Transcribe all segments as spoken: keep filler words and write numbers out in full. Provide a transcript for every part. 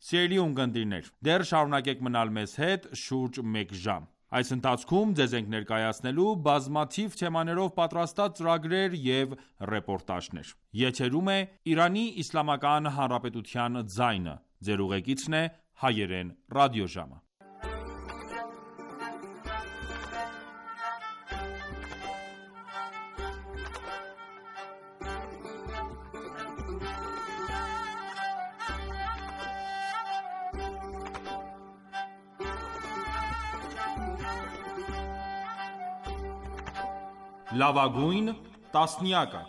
Սիրելի ունկնդիրներ, դեռ շարունակեք մնալ մեզ հետ շուրջ մեկ ժամ։ Այս ընթացքում ձեզ ենք ներկայացնելու բազմաթիվ թեմաներով պատրաստած ծրագրեր և ռեպորտաժներ։ Եթերում է Իրանի Իսլամական Հանրապետության ձայնը։ Ձեր ուղեկիցն է Հայերեն ռադիոժամը։ Լավագույն տասնյակը։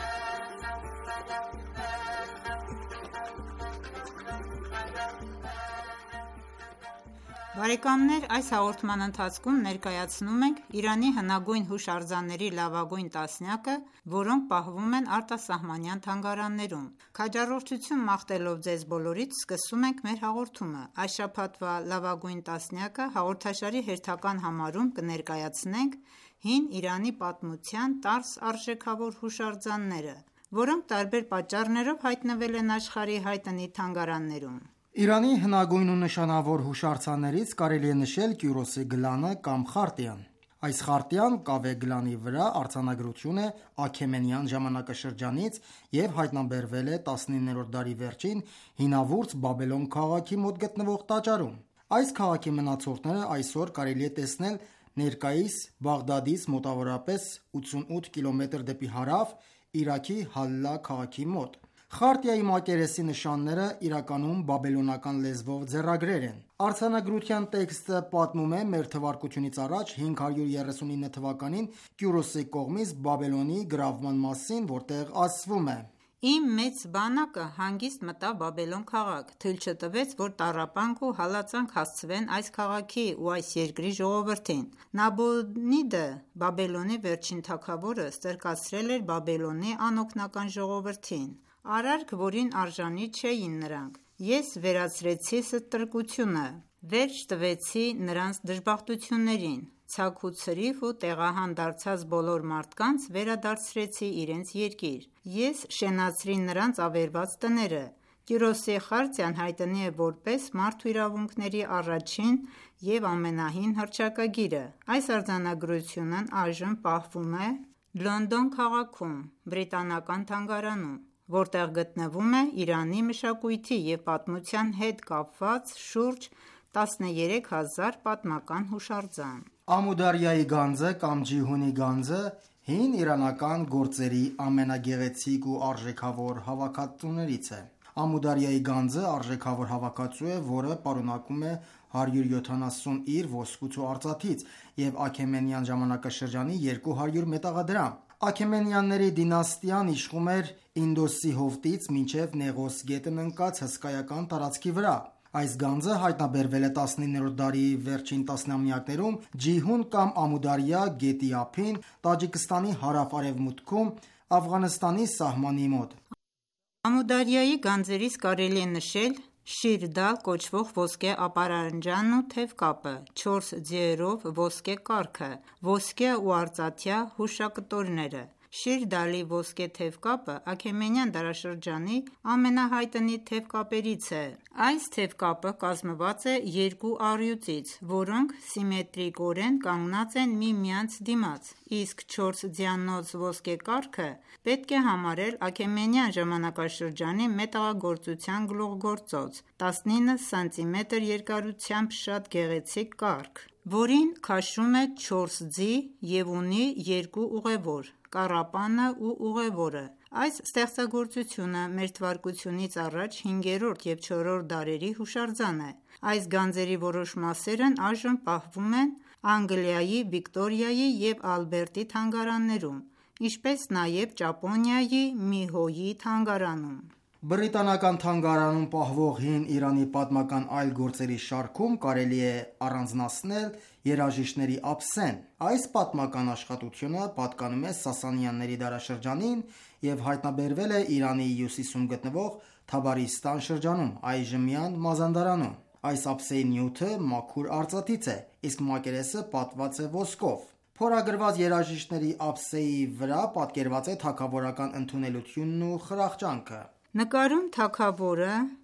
Բարեկամներ, այս հաղորդման ընթացքում ներկայացնում ենք Իրանի հնագույն հուշարձանների լավագույն տասնյակը, որոնք պահվում են արտասահմանյան թանգարաններում։ Քաջառորդություն մաղթելով ձեզ բոլորից, սկսում ենք մեր հաղորդումը։ Այս շաբաթվա լավագույն տասնյակը հաղորդաշարի հերթական համարում կներկայացնենք հին Իրանի պատմության տառս արժեքավոր հուշարձանները, որոնք տարբեր պատճառներով հայտնվել են աշխարհի հայտնի թանգարաններում։ Իրանի հնագույն ու նշանավոր հուշարձաններից կարելի է նշել Կյուրոսի գլանը կամ խարտիան։ Այս խարտիան կավե գլանի վրա արձանագրություն է Աքեմենյան ժամանակաշրջանից և հայտնաբերվել է տասնիններորդ դարի վերջին հինավուրց Բաբելոն քաղաքի մոտ գտնվող տաճարում։ Այս քաղաքի մնացորդները այսօր կարելի է տեսնել ներկայիս Բաղդադից մոտավորապես ութսունութ կիլոմետր դեպի հարավ Իրաքի Հալլա քաղաքի մոտ։ Խարտիայի մակերեսի նշանները իրականում բաբելոնական լեզվով ձեռագրեր են։ Արձանագրության տեքստը պատմում է մեր թվարկությունից առաջ հինգ հարյուր երեսունինը թվականին Կյուրոսի կողմից Բաբելոնի գրավման մասին, որտեղ ասվում է. Իմ մեծ բանակը հանգիստ մտավ Բաբելոն քաղաք, թույլ չտվեց, որ տառապանք ու հալածանք հասցվեն այս քաղաքի ու այս երկրի ժողովրդին։ Նաբոնիդը, Բաբելոնի վերջին թագավորը, ստրկացրել էր Բաբելոնի անօգնական ժողովրդին, արարք, որին արժանի չէին նրանք։ Ես վերացրեցի ստրկությունը, վերջ տվեցի նրանց դժբախտություններին, ցաք ու ցրիվ ու տեղահան դարձած բոլոր մարդկանց վերադարձրեցի իրենց երկիր։ Ես շենացրի նրանց ավերված տները։ Կյուրոսի խարտիան հայտնի է որպես մարդու իրավունքների առաջին և ամենահին հռչակագիրը։ Այս արձանագրությունն այժմ պահվում է Լոնդոն քաղաքում, բրիտանական թանգարանում, որտեղ գտնվում է Իրանի մշակույթի և պատմության հետ կապված շուրջ տասներեք հազար պատմական հուշարձան։ Ամուդարյայի գանձը կամ Ջիհունի գանձը հին իրանական գործերի ամենագեղեցիկ ու արժեքավոր հավաքածուներից է։ Ամուդարյայի գանձը արժեքավոր հավաքածու է, որը պարունակում է հարյուր յոթանասունինը ոսկուց ու արծաթից և Աքեմենյան ժամանակաշրջանի երկու հարյուր մետաղադրամ։ Աքեմենյանների դինաստիան իշխում էր Ինդոսի հովտից մինչև Նեղոս գետն ընկած հսկայական տարածքի վրա։ Այս գանձը հայտնաբերվել է տասնիններորդ դարի վերջին տասնամյակներում Ջիհուն կամ Ամուդարյա գետի ափին, Տաջիկստանի հարավ-արևմուտքում, Աֆղանստանի սահմանի մոտ։ Ամուդարյայի գանձերից կարելի է նշել Շիր-Դալ կոչվող ոսկե ապարանջանն ու թևկապը, չորս ձիերով ոսկե կառքը, ոսկե ու արծաթյա հուշակտորները։ Շիր-Դալի ոսկե թևկապը Աքեմենյան դարաշրջանի ամենահայտնի թևկապերից է։ Այս թևկապը կազմված է երկու առյուծից, որոնք սիմետրիկորեն կանգնած են միմյանց դիմաց, իսկ չորս ձիանոց ոսկե կառքը պետք է համարել Աքեմենյան ժամանակաշրջանի մետաղագործության գլուխգործոց, տասնինը սանտիմետր երկարությամբ շատ գեղեցիկ կառք, որին քաշում է չորս ձի և ունի երկու ուղևոր՝ կառապանը ու ուղևորը։ Այս ստեղծագործությունը մ.թ.ա. հինգերորդ և չորրորդ դարերի հուշարձան է։ Այս գանձերի որոշ մասերն այժմ պահվում են Անգլիայի Վիկտորիայի և Ալբերտի թանգարաններում, ինչպես նաև Ճապոնիայի Միհոյի թանգարանում։ Բրիտանական թանգարանում պահվող հին Իրանի պատմական այլ գործերի շարքում կարելի է առանձնացնել երաժիշտների ափսեն։ Այս պատմական աշխատությունը պատկանում է Սասանյանների դարաշրջանին և հայտնաբերվել է Իրանի հյուսիսում գտնվող Թաբարիստան շրջանում, այժմյան Մազանդարանում։ Այս ափսեի նյութը մաքուր արծաթից է, իսկ մակերեսը պատված է ոսկով։ Փորագրված երաժիշտների ափսեի վրա պատկերված է թագավորական ընդունելությունն ու խրախճանքը։ Նկարում թագավորը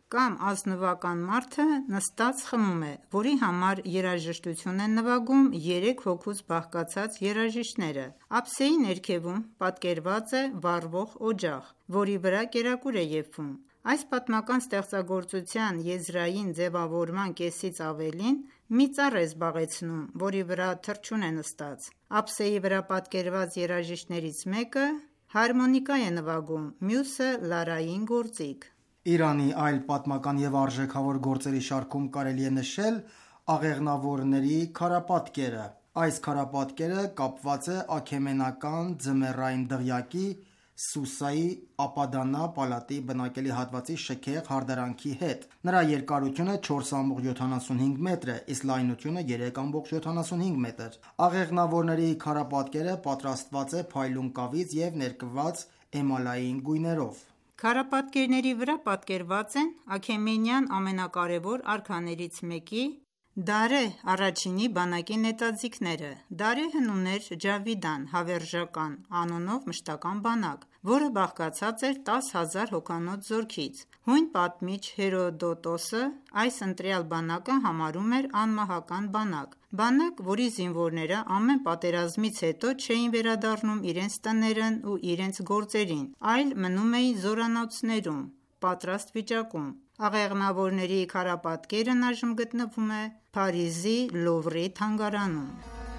Կամ ազնվական մարդը նստած խմում է, որի համար երաժշտություն են նվագում երեք հոգուց բաղկացած երաժիշտները: Ափսեի ներքևում պատկերված է վառվող օջախ, որի վրա կերակուր է եփվում: Այս պատմական ստեղծագործության եզրային ձևավորման կեսից ավելին մի ծառ է զբաղեցնում, որի վրա թռչուն է նստած: Ափսեի վրա պատկերված երաժիշտներից մեկը հարմոնիկա է նվագում, մյուսը լարային գործիք: Իրանի այլ պատմական և արժեքավոր գործերի շարքում կարելի է նշել աղեղնավորների քարապատկերը: Այս քարապատկերը կապված է Աքեմենական ձմեռային դղյակի Սուսայի Ապադանա պալատի բնակելի հատվածի շքեղ հարդարանքի հետ: Նրա երկարությունը չորս կամը յոթանասունհինգ մետր է, իսկ լայնությունը երեք կամը յոթանասունհինգ մետր: Աղեղնավորների քարապատկերը պատրաստված է փայլուն կավից և ներկված էմալային գույներով: Քարապատկերների վրա պատկերված են Աքեմենյան ամենակարևոր արքաներից մեկի՝ Դարեհ I-ի բանակի նետաձիգները: Դարեհն ուներ Ջավիդան (հավերժական) անունով մշտական բանակ, որը բաղկացած էր տասը հազար հոգանոց զորքից: Հույն պատմիչ Հերոդոտոսը այս ընտրյալ բանակը համարում էր անմահական բանակ: Բանակ, որի զինվորները ամեն պատերազմից հետո չէին վերադառնում իրենց տներն ու իրենց գործերին, այլ մնում էին զորանոցներում, պատրաստ վիճակում: Աղեղնավորների քարապատկերն այժմ գտնվում է Փարիզի Լովրի թանգարանում: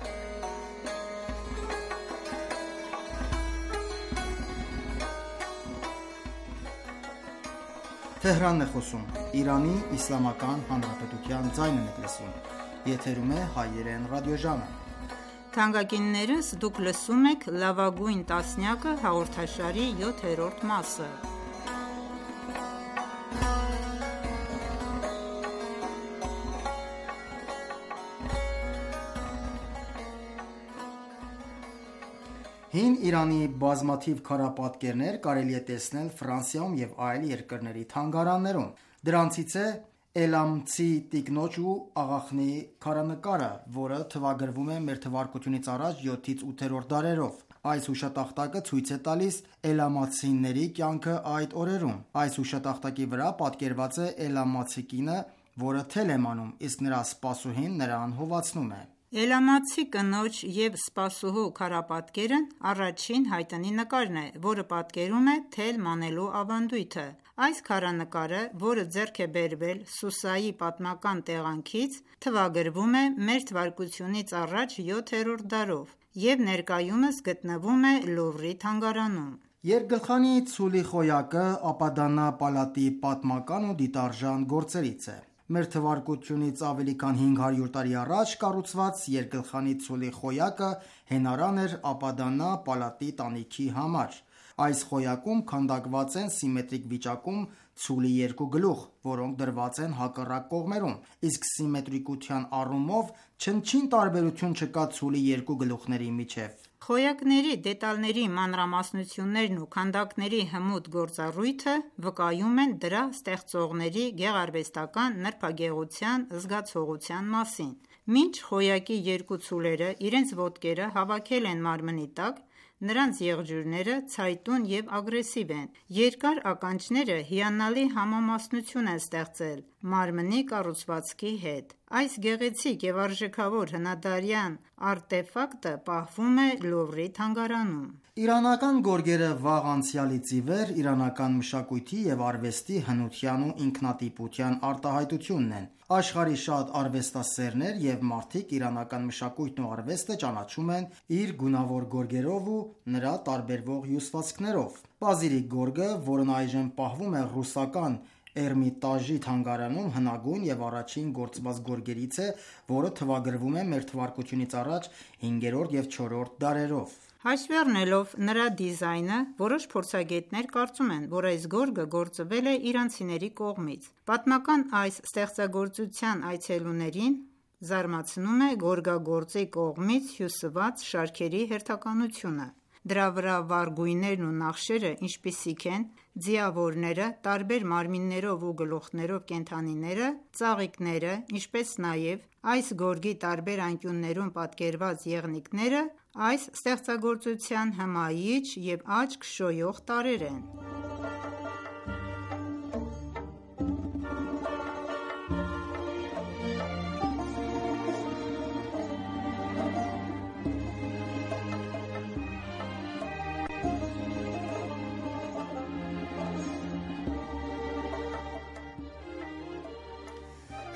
Հին Իրանի բազմաթիվ քարապատկերներ կարելի է տեսնել Ֆրանսիայում և այլ երկրների թանգարաններում: Դրանցից է Էլամցի տիկնոջ ու աղախնի քարանկարը, որը թվագրվում է մ.թ.ա. յոթից ութերորդ դարերով: Այս հուշատախտակը ցույց է տալիս էլամացիների կյանքը այդ օրերում: Այս հուշատախտակի վրա պատկերված է էլամացի կինը, որը թել է մանում, իսկ նրա սպասուհին նրան հովացնում է: Էլամացի կնոջ և սպասուհու քարապատկերն առաջին հայտնի նկարն է, որը պատկերում է թել մանելու ավանդույթը: Այս քարանկարը, որը ձեռք է բերվել Սուսայի պատմական տեղանքից, թվագրվում է մ.թ.ա. յոթերորդ դարով և ներկայումս գտնվում է Լովրի թանգարանում: Երկգլխանի ցուլի խոյակը Ապադանա պալատի պատմական ու դիտարժան գործերից է: Մ.թ.ա. ավելի քան հինգ հարյուր տարի առաջ կառուցված երկգլխանի ցուլի խոյակը հենարան էր Ապադանա պալատի տանիքի համար: Այս խոյակում քանդակված են սիմետրիկ վիճակում ցուլի երկու գլուխ, որոնք դրված են հակառակ կողմերում, իսկ սիմետրիկության առումով չնչին տարբերություն չկա ցուլի երկու գլուխների միջև: Խոյակների դետալների մանրամասնություններն ու քանդակների հմուտ գործառույթը վկայում են դրա ստեղծողների գեղարվեստական նրբագեղության զգացողության մասին: Մինչ խոյակի երկու ցուլերը իրենց ոտքերը հավաքել են մարմնի տակ, նրանց եղջյուրները ցայտուն և ագրեսիվ են: Երկար ականջները հիանալի համամասնություն են ստեղծել մարմնի կառուցվածքի հետ: Այս գեղեցիկ և արժեքավոր հնադարյան արտեֆակտը պահվում է Լովրի թանգարանում: Իրանական գորգերը վաղ անցյալից ի վեր իրանական մշակույթի և արվեստի հնության ու ինքնատիպության արտահայտությունն են: Աշխարհի շատ արվեստասերներ և մարդիկ իրանական մշակույթն ու արվեստը ճանաչում են իր գունավոր գորգերով ու նրա տարբերվող հյուսվածքներով: Պազիրիկ գորգը, որն այժմ պահվում է ռուսական Էրմիտաժի թանգարանում, հնագույն և առաջին գործված գորգերից է, որը թվագրվում է մ.թ.ա. հինգերորդ և չորրորդ դարերով: Հաշվի առնելով նրա դիզայնը, որոշ փորձագետներ կարծում են, որ այս գորգը գործվել է իրանցիների կողմից: Պատմական այս ստեղծագործության այցելուներին զարմացնում է գորգագործի կողմից հյուսված շարքերի հերթականությունը: Դրա վրա վառ գույներն ու նախշերը, ինչպիսիք են ձիավորները, տարբեր մարմիններով ու գլուխներով կենդանիները, ծաղիկները, ինչպես նաև այս գորգի տարբեր անկյուններում պատկերված եղնիկները, այս ստեղծագործության հմայիչ և աչք շոյող տարրեր են: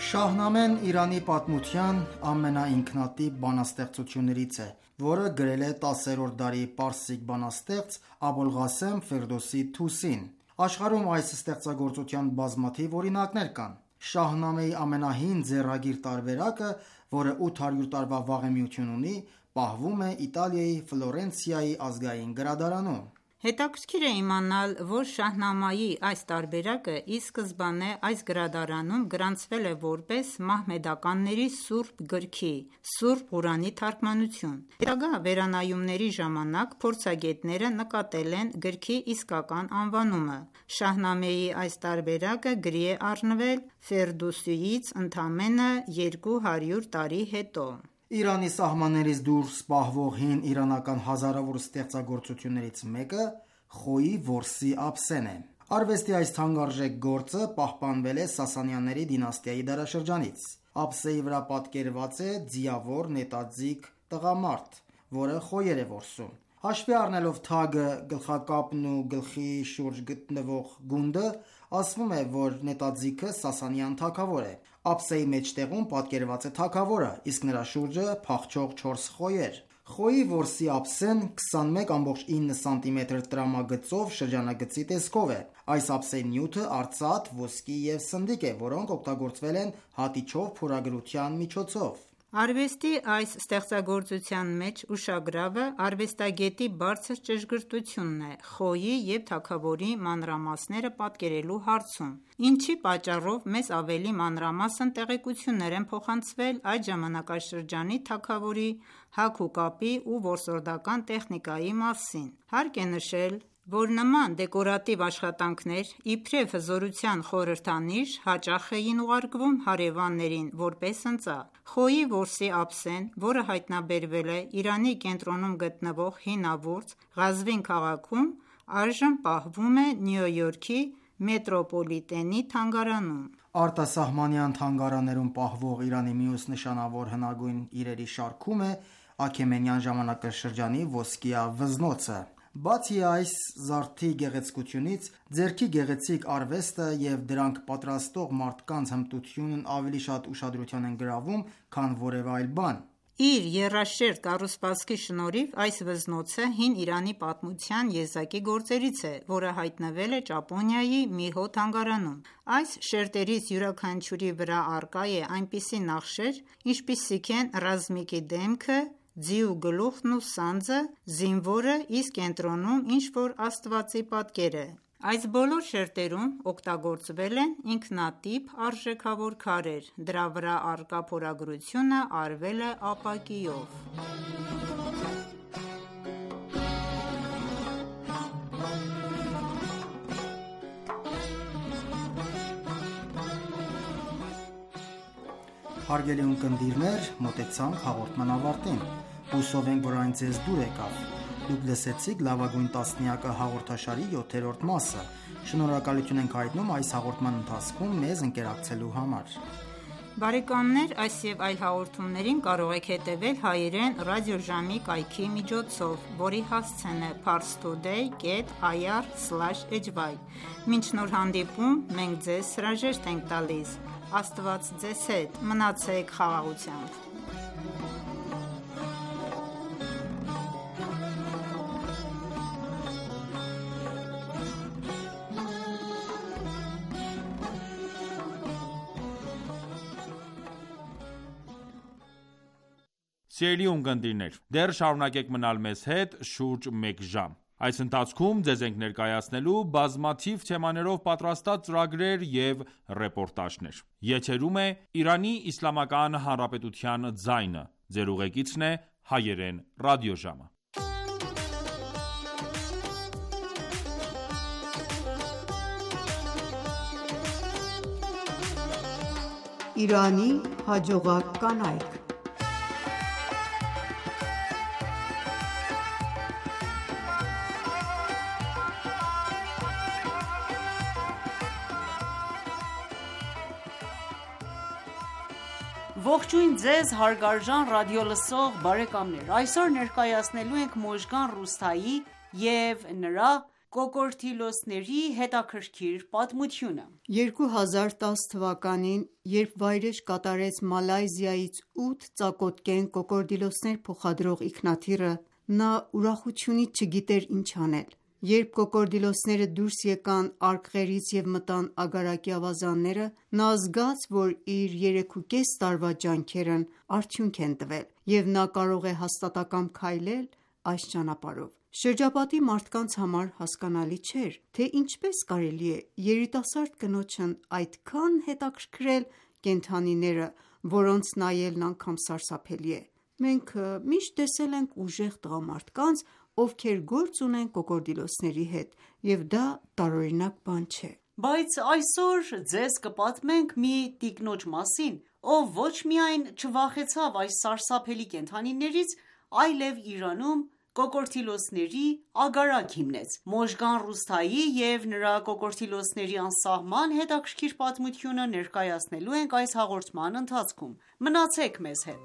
Շահնամեն Իրանի պատմության ամենաինքնատիպ բանաստեղծություններից է, որը գրել է տասերորդ դարի պարսիկ բանաստեղծ Աբոլղասեմ Ֆերդոսի Թուսին։ Աշխարհում այս ստեղծագործության բազմաթիվ օրինակներ կան։ Շահնամեի ամենահին ձեռագիր տարբերակը, որը ութ հարյուր տարվա վաղեմիություն ունի, պահվում է Իտալիայի Ֆլորենցիայի ազգային գրադարանում։ Հետաքրքիր է իմանալ, որ Շահնամայի այս տարբերակը ի սկզբանե այս գրադարանում գրանցվել է որպես մահմեդականների սուրբ գրքի՝ Սուրբ Ղուրանի թարգմանություն։ Հետագա վերանայումների ժամանակ փորձագետները նկատել են գրքի իսկական անվանումը։ Շահնամեի այս տարբերակը գրի է առնվել Ֆերդոսիից ընդամենը երկու հարյուր տարի հետո։ Իրանի սահմաններից դուրս պահվող հին իրանական հազարավոր ստեղծագործություններից մեկը Խոյի որսի ափսեն է։ Արվեստի այս թանկարժեք գործը պահպանվել է Սասանյանների դինաստիայի դարաշրջանից։ Ափսեի վրա պատկերված է ձիավոր նետաձիգ տղամարդ, որը խոյեր է որսում։ Հաշվի առնելով թագը, գլխակապն ու գլխի շուրջ գտնվող գունդը, ասվում է, որ նետաձիգը Սասանյան թագավոր է։ Ափսեի մեջտեղում պատկերված է թագավորը, իսկ նրա շուրջը փախչող չորս խոյեր։ Խոյի որսի ափսեն քսանմեկ կόμma ինը սանտիմետր տրամագծով շրջանագծի տեսքով է։ Այս ափսեի նյութը արծաթ, ոսկի և սնդիկ է, որոնք օգտագործվել են հատիչով փորագրության միջոցով։ Արվեստի այս ստեղծագործության մեջ ուշագրավը արվեստագետի բարձր ճշգրտությունն է խոյի և թագավորի մանրամասները պատկերելու հարցում, ինչի պատճառով մեզ ավելի մանրամասն տեղեկություններ են փոխանցվել այդ ժամանակաշրջանի թագավորի հագուկապի ու որսորդական տեխնիկայի մասին։ Հարկ է նշել, որ նման դեկորատիվ աշխատանքներ, իբրև հզորության խորհրդանիշ, հաճախ էին ուղարկվում հարևաններին որպես ընծա։ Խոյի որսի ափսեն, որը հայտնաբերվել է Իրանի կենտրոնում գտնվող հինավուրց Ղազվին քաղաքում, այժմ պահվում է Նյու Յորքի Մետրոպոլիտենի թանգարանում։ Արտասահմանյան թանգարաններում պահվող Իրանի մյուս նշանավոր հնագույն իրերի շարքում է Աքեմենյան ժամանակաշրջանի ոսկյա վզնոցը։ Բացի այս զարդի գեղեցկությունից, ձեռքի գեղեցիկ արվեստը և դրանք պատրաստող մարդկանց հմտությունն ավելի շատ ուշադրության են գրավում, քան որևէ այլ բան։ Իր եռաշերտ կառուցվածքի շնորհիվ այս վզնոցը հին Իրանի պատմության եզակի գործերից է, որը հայտնվել է Ճապոնիայի Միհո թանգարանում։ Այս շերտերից յուրաքանչյուրի վրա առկա է այնպիսի նախշեր, ինչպիսիք են ռազմիկի դեմքը, ձիու գլուխն ու սանձը, զինվորը, իսկ կենտրոնում ինչ-որ աստվածի պատկերը։ Այս բոլոր շերտերում օգտագործվել են ինքնատիպ արժեքավոր քարեր, դրա վրա առկա փորագրությունը արվել է ապակիով։ Հարգելի ունկնդիրներ, մոտեցանք հաղորդման ավարտին։ Հուսով ենք, որ այն ձեզ դուր եկավ։ Դուք լսեցիք լավագույն տասնյակը հաղորդաշարի յոթերորդ մասը։ Շնորհակալություն ենք հայտնում այս հաղորդման ընթացքում մեզ ընկերակցելու համար։ Բարեկամներ, այս և այլ հաղորդումներին կարող եք հետևել հայերեն ռադիոժամի կայքի միջոցով, որի հասցեն է parstoday dot i r slash h y։ Մինչ նոր հանդիպում, մենք ձեզ հրաժեշտ ենք տալիս։ Աստված ձեզ հետ, մնացեք խաղաղությամբ։ Սիրելի ունկնդիրներ, դեռ շարունակեք մնալ մեզ հետ շուրջ մեկ ժամ։ Այս ընթացքում ձեզ ենք ներկայացնելու բազմաթիվ թեմաներով պատրաստած ծրագրեր և ռեպորտաժներ։ Եթերում է Իրանի Իսլամական Հանրապետության ձայնը։ Ձեր ուղեկիցն է հայերեն ռադիոժամը։ Իրանի հաջողակ կանայք։ Ողջույն ձեզ հարգարժան ռադիոլսող բարեկամներ։ Այսօր ներկայացնելու ենք Մոժգան Ռուստայի և նրա կոկորդիլոսների հետաքրքիր պատմությունը։ երկու հազար տաս թվականին, երբ վայրէջք կատարեց Մալայզիայից ութ ծակոտկեն կոկորդիլոսներ փոխադրող ինքնաթիռը, նա ուրախությունից չգիտեր ինչ անել։ Երբ կոկորդիլոսները դուրս եկան արկղերից և մտան ագարակի ավազանները, նա զգաց, որ իր երեքուկես տարվա ջանքերն արդյունք են տվել, և նա կարող է հաստատակամ քայլել այս ճանապարհով։ Շրջապատի մարդկանց համար հասկանալի չէր, թե ինչպես կարելի է երիտասարդ կնոջն այդքան հետաքրքրել կենդանիները, որոնց նայելն անգամ սարսափելի է։ Մենք միշտ տեսել ենք ուժեղ տղամարդկանց, ովքեր գործ ունեն կոկորդիլոսների հետ, և դա տարօրինակ բան չէ։ Բայց այսօր ձեզ կպատմենք մի տիկնոջ մասին, ով ոչ միայն չվախեցավ այս սարսափելի կենդանիներից, այլև Իրանում կոկորդիլոսների ագարակ հիմնեց։ Մոժգան Ռուսթայի և նրա կոկորդիլոսների անսահման հետաքրքիր պատմությունը ներկայացնելու ենք այս հաղորդման ընթացքում։ Մնացեք մեզ հետ։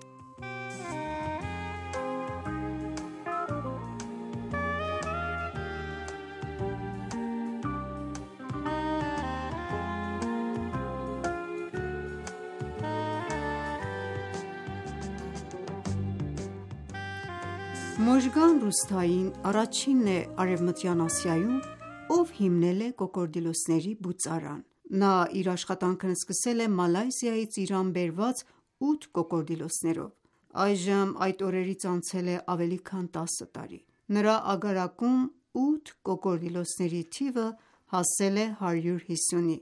Մոժգան Ռուսթային առաջինն է Արևմտյան Ասիայում, ով հիմնել է կոկորդիլոսների բուծարան։ Նա իր աշխատանքն սկսել է Մալայզիայից Իրան բերված ութ կոկորդիլոսներով։ Այժմ այդ օրերից անցել է ավելի քան տասը տարի։ Նրա ագարակում ութ կոկորդիլոսների թիվը հասել է հարյուր հիսունի,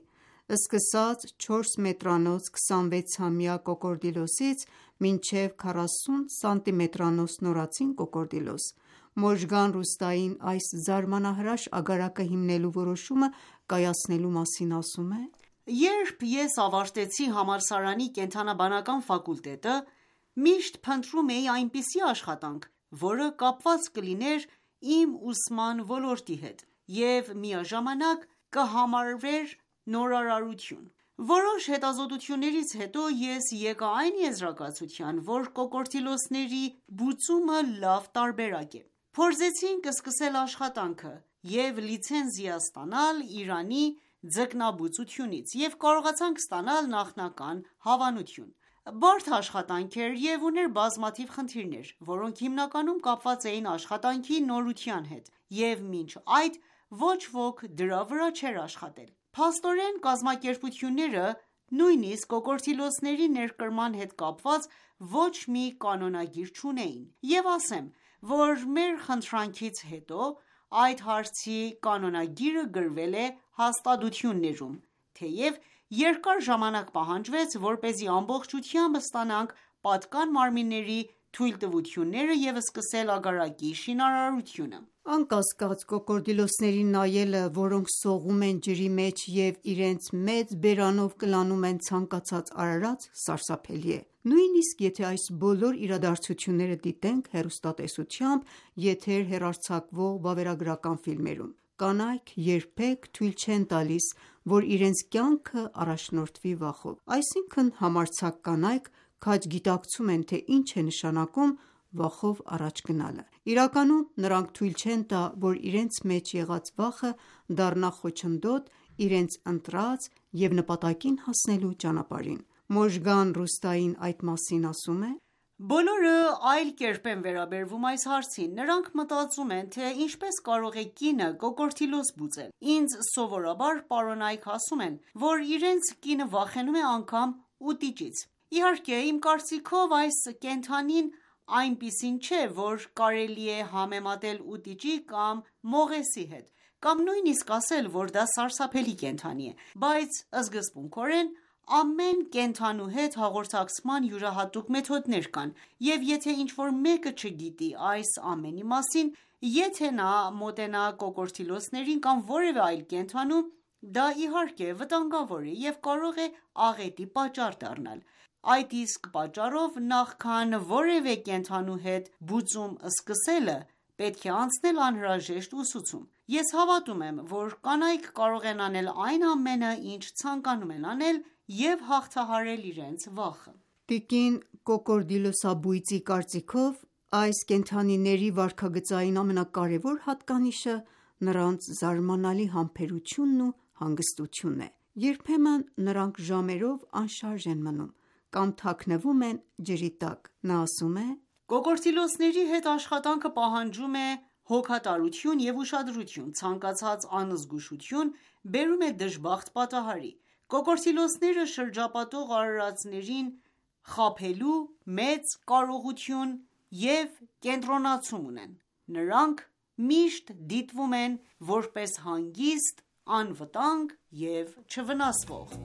սկսած չորս մետրանոց քսանվեցամյա կոկորդիլոսից մինչև քառասուն սանտիմետրանոց նորածին կոկորդիլոս։ Մոժգան Ռուստային այս զարմանահրաշ ագարակը հիմնելու որոշումը կայացնելու մասին ասում է. Երբ ես ավարտեցի համալսարանի կենդանաբանական ֆակուլտետը, միշտ փնտրում էի այնպիսի աշխատանք, որը կապված կլիներ իմ ուսման ոլորտի հետ և միաժամանակ կհամարվեր նորարարություն։ Որոշ հետազոտություններից հետո ես եկա այն եզրակացության, որ կոկորդիլոսների բուծումը լավ տարբերակ է։ Փորձեցինք սկսել աշխատանքը և լիցենզիա ստանալ Իրանի ձկնաբուծությունից և կարողացանք ստանալ նախնական հավանություն։ Բարդ աշխատանք էր և ուներ բազմաթիվ խնդիրներ, որոնք հիմնականում կապված էին աշխատանքի նորության հետ, և մինչ այդ ոչ ոք դրա վրա չէր աշխատել։ Փաստորեն, կազմակերպությունները նույնիսկ կոկորդիլոսների ներկրման հետ կապված ոչ մի կանոնագիր չունեին, և ասեմ, որ մեր խնդրանքից հետո այդ հարցի կանոնագիրը գրվել է հաստատություններում, թեև երկար ժամանակ պահանջվեց, որպեսզի ամբողջությամբ ստանանք պատկան մարմինների թույլտվությունները և սկսել ագարակի շինարարությունը։ Անկասկած, կոկորդիլոսներին նայելը, որոնք սողում են ջրի մեջ և իրենց մեծ բերանով կլանում են ցանկացած արարած, սարսափելի է։ Նույնիսկ եթե այս բոլոր իրադարձությունները դիտենք հեռուստատեսությամբ եթեր հեռարձակվող վավերագրական ֆիլմերում, կանայք երբեք թույլ չեն տալիս, որ իրենց կյանքը առաջնորդվի վախով։ Այսինքն, համարձակ կանայք քաջ գիտակցում են, թե ինչ է նշանակում վախով առաջ գնալը։ Իրականում նրանք թույլ չեն տա, որ իրենց մեջ եղած վախը դառնա խոչընդոտ իրենց ընտրած և նպատակին հասնելու ճանապարհին։ Մոժգան Ռուստային այդ մասին ասում է. Բոլորը այլ կերպ են վերաբերվում այս հարցին։ Նրանք մտածում են, թե ինչպես կարող է կինը կոկորդիլոս բուծել։ Ինձ սովորաբար պարոնայք ասում են, որ իրենց կինը վախենում է անգամ ուտիճից։ Իհարկե, իմ կարծիքով այս կենդանին այնպիսին չէ, որ կարելի է համեմատել ուտիճի կամ մողեսի հետ, կամ նույնիսկ ասել, որ դա սարսափելի կենդանի է, բայց սկզբունքորեն ամեն կենդանու հետ հաղորդակցման յուրահատուկ մեթոդներ կան, և եթե ինչ-որ մեկը չգիտի այս ամենի մասին, եթե նա մոտենա կոկորդիլոսներին կամ որևէ այլ կենդանու, դա իհարկե վտանգավոր է և կարող է աղետի պատճառ դառնալ։ Այդ իսկ պատճառով նախքան որևէ կենդանու հետ բուծում սկսելը, պետք է անցնել անհրաժեշտ ուսուցում։ Ես հավատում եմ, որ կանայք կարող են անել այն ամենը, ինչ ցանկանում են անել և հաղթահարել իրենց վախը։ Տիկին կոկորդիլոսաբույծի կարծիքով, այս կենդանիների վարքագծային ամենակարևոր հատկանիշը նրանց զարմանալի համբերությունն ու հանգստությունն է։ Երբեմն նրանք ժամերով անշարժ են մնում կամ թաքնվում են ջրի տակ։ Նա ասում է. Կոկորդիլոսների հետ աշխատանքը պահանջում է հոգատարություն և ուշադրություն։ Ցանկացած անզգուշություն բերում է դժբախտ պատահարի։ Կոկորդիլոսները շրջապատող արարածներին խաբելու մեծ կարողություն և կենտրոնացում ունեն։ Նրանք միշտ դիտվում են որպես հանգիստ, անվտանգ և չվնասվող։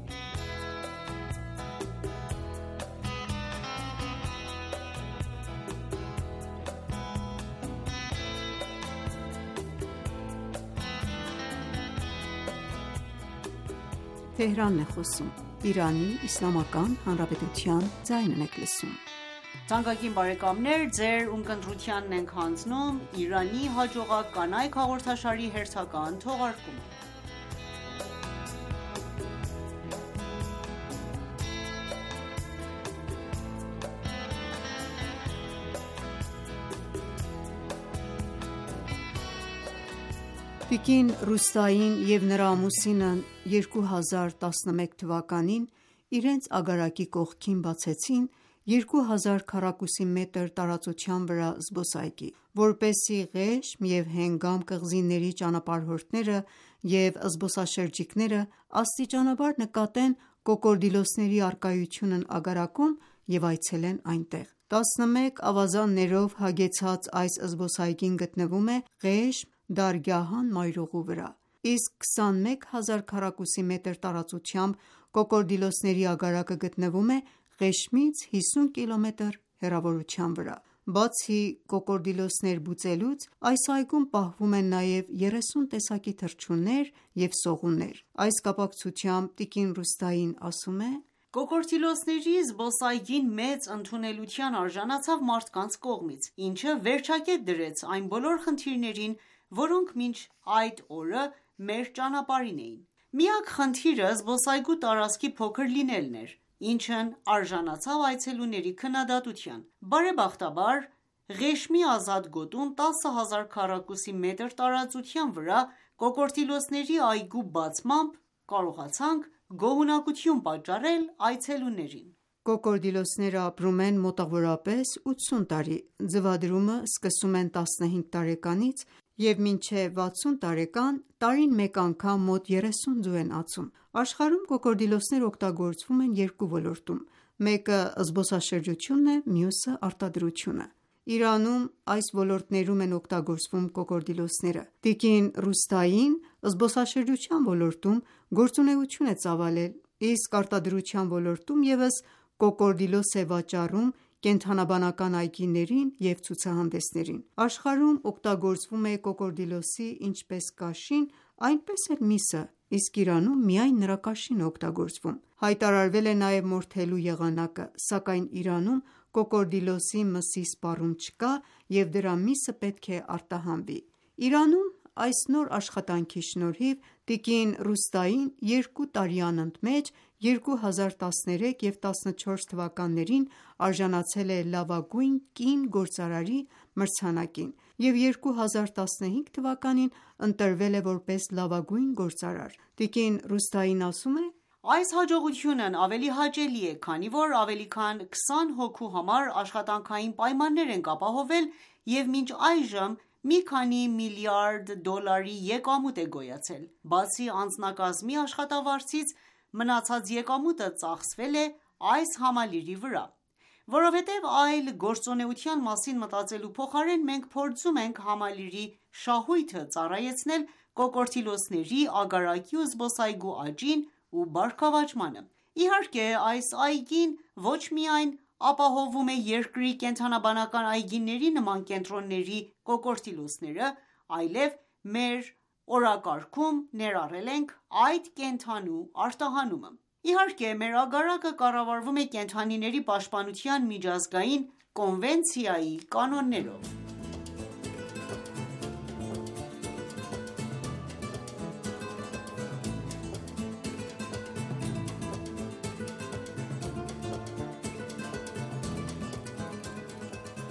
Տիկին Ռուստային և նրա ամուսինն երկու հազար տասնմեկ թվականին իրենց ագարակի կողքին բացեցին երկու հազար քառակուսի մետր տարածության վրա զբոսայգի, որպեսզի ղեշմ և հենգամ կղզիների ճանապարհորդները և զբոսաշրջիկները աստիճանաբար նկատեն կոկորդիլոսների առկայությունն ագարակում և այցելեն այնտեղ։ տասնմեկ ավազաններով հագեցած այս զբոսայգին գտնվում է Ղեշմ Դարգյահան մայրուղու վրա, իսկ քսանմեկ հազար քառակուսի մետր տարածությամբ կոկորդիլոսների ագարակը գտնվում է Ղեշմից հիսուն կիլոմետր հեռավորության վրա։ Բացի կոկորդիլոսներ բուծելուց, այս այգում պահվում են նաև երեսուն տեսակի թռչուններ և սողուններ։ Այս կապակցությամբ տիկին Ռուստային ասում է. Կոկորդիլոսների զբոսայգին մեծ ընդունելության արժանացավ մարդկանց կողմից, ինչը վերջակետ դրեց այն բոլոր խնդիրներին, որոնք մինչ այդ օրը մեր ճանապարհին էին։ Միակ խնդիրը զբոսայգու տարածքի փոքր լինելն էր, ինչն արժանացավ այցելուների քննադատության։ Բարեբախտաբար, Ղեշմի ազատ գոտում տասը հազար քառակուսի մետր տարածության վրա կոկորդիլոսների այգու բացմամբ կարողացանք գոհունակություն պատճառել այցելուներին։ Կոկորդիլոսները ապրում են մոտավորապես ութսուն տարի։ Ձվադրումը սկսում են տասնհինգ տարեկանից և մինչև վաթսուն տարեկան տարին մեկ անգամ մոտ երեսուն ձու են ածում։ Աշխարհում կոկորդիլոսները օգտագործվում են երկու ոլորտում, մեկը զբոսաշրջությունն է, մյուսը արտադրությունը։ Իրանում այս ոլորտներում են օգտագործվում կոկորդիլոսները։ Տիկին Ռուստային զբոսաշրջության ոլորտում գործունեություն է ծավալել, իսկ արտադրության ոլորտում ևս կոկորդիլոս է վաճառում կենդանաբանական այգիներին և ցուցահանդեսներին։ Աշխարհում օգտագործվում է կոկորդիլոսի ինչպես կաշին, այնպես էլ միսը, իսկ Իրանում միայն նրա կաշին է օգտագործվում։ Հայտարարվել է նաև մորթելու եղանակը, սակայն Իրանում կոկորդիլոսի մսի սպառում չկա և դրա միսը պետք է արտահանվի։ Իրանում այս նոր աշխատանքի շնորհիվ տիկին Ռուստային երկու տարի անընդմեջ երկու հազար տասներեք և տասնչորս թվականներին արժանացել է լավագույն կին գործարարի մրցանակին և երկու հազար տասնհինգ թվականին ընտրվել է որպես լավագույն գործարար։ Տիկին Ռուստային ասում է. Այս հաջողությունն ավելի հաճելի է, քանի որ ավելի քան քսան հոգու համար աշխատանքային պայմաններ ենք ապահովել և մինչ այժմ մի քանի միլիարդ դոլարի եկամուտ է գոյացել։ Բացի անձնակազմի աշխատավարձից, մնացած եկամուտը ծախսվել է այս համալիրի վրա։ Որովհետև այլ գործունեության մասին մտածելու փոխարեն մենք փորձում ենք համալիրի շահույթը ծառայեցնել կոկորդիլոսների ագարակի ու զբոսայգու աճին ու բարգավաճմանը։ Իհարկե, այս այգին ոչ միայն ապահովում է երկրի կենդանաբանական այգիների նման կենտրոնների կոկորդիլոսները, այլև մեր օրակարգում ներառել ենք այդ կենդանու արտահանումը։ Իհարկե, մեր ագարակը կառավարվում է կենդանիների պաշտպանության միջազգային կոնվենցիայի կանոններով։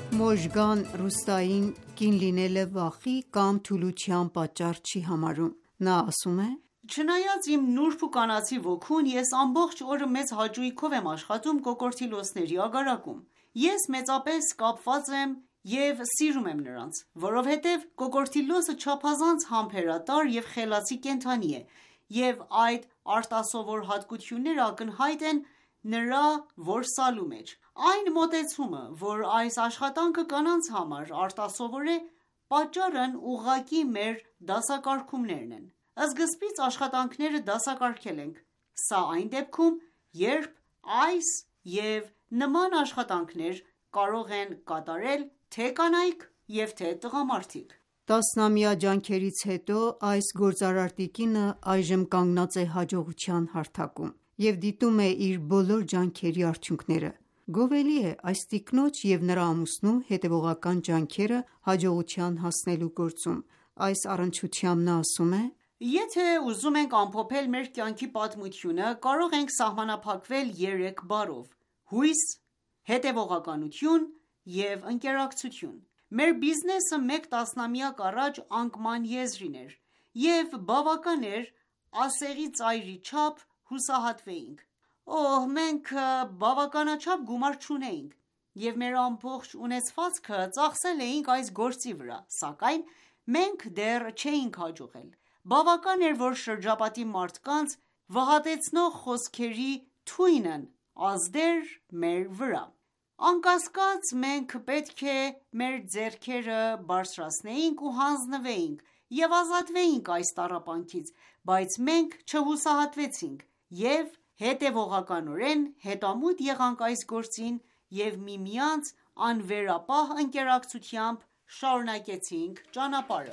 Մոժգան Ռուստային կին լինելը վախի կամ թուլության պատճառ չի համարում: Նա ասում է. «Չնայած իմ նուրբ ու կանացի ոգուն, ես ամբողջ օրը մեծ հաճույքով եմ աշխատում կոկորդիլոսների ագարակում: Ես մեծապես կապված եմ և սիրում եմ նրանց, որովհետև կոկորդիլոսը չափազանց համբերատար և խելացի կենդանի է, և այդ արտասովոր հատկությունները ակնհայտ են նրա որսալու մեջ: Այն մոտեցումը, որ այս աշխատանքը կանանց համար արտասովոր է, պատճառն ուղղակի մեր դասակարգումներն են: Սկզբից աշխատանքները դասակարգել ենք: Սա այն դեպքում, երբ այս և նման աշխատանքներ կարող են կատարել թե կանայք և թե տղամարդիկ»: Տասնամյա ջանքերից հետո այս գործարար տիկինը այժմ կանգնած է հաջողության հարթակում և դիտում է իր բոլոր ջանքերի արդյունքները: Գովելի է այս տիկնոջ և նրա ամուսնու հետևողական ջանքերը հաջողության հասնելու գործում: Այս առնչությամբ նա ասում է. «Եթե ուզում ենք ամփոփել մեր կյանքի պատմությունը, կարող ենք սահմանափակվել երեք բառով՝ հույս, հետևողականություն և ընկերակցություն: Մեր բիզնեսը մեկ տասնամյակ առաջ անկման եզրին էր, և բավական էր ասեղի ծայրի չափ հուսահատվեինք: Օհ, մենք բավականաչափ գումար չունեինք և մեր ամբողջ ունեցվածքը ծախսել էինք այս գործի վրա, սակայն մենք դեռ չէինք հաջողել: Բավական էր, որ շրջապատի մարդկանց վհատեցնող խոսքերի թույնն ազդեր մեր վրա: Անկասկած, մենք պետք է մեր ձեռքերը բարձրացնեինք ու հանձնվեինք և ազատվեինք այս տառապանքից, բայց մենք չհուսահատվեցինք և հետևողականորեն հետամուտ եղանք այս գործին և միմյանց անվերապահ ընկերակցությամբ շարունակեցինք ճանապարհը»: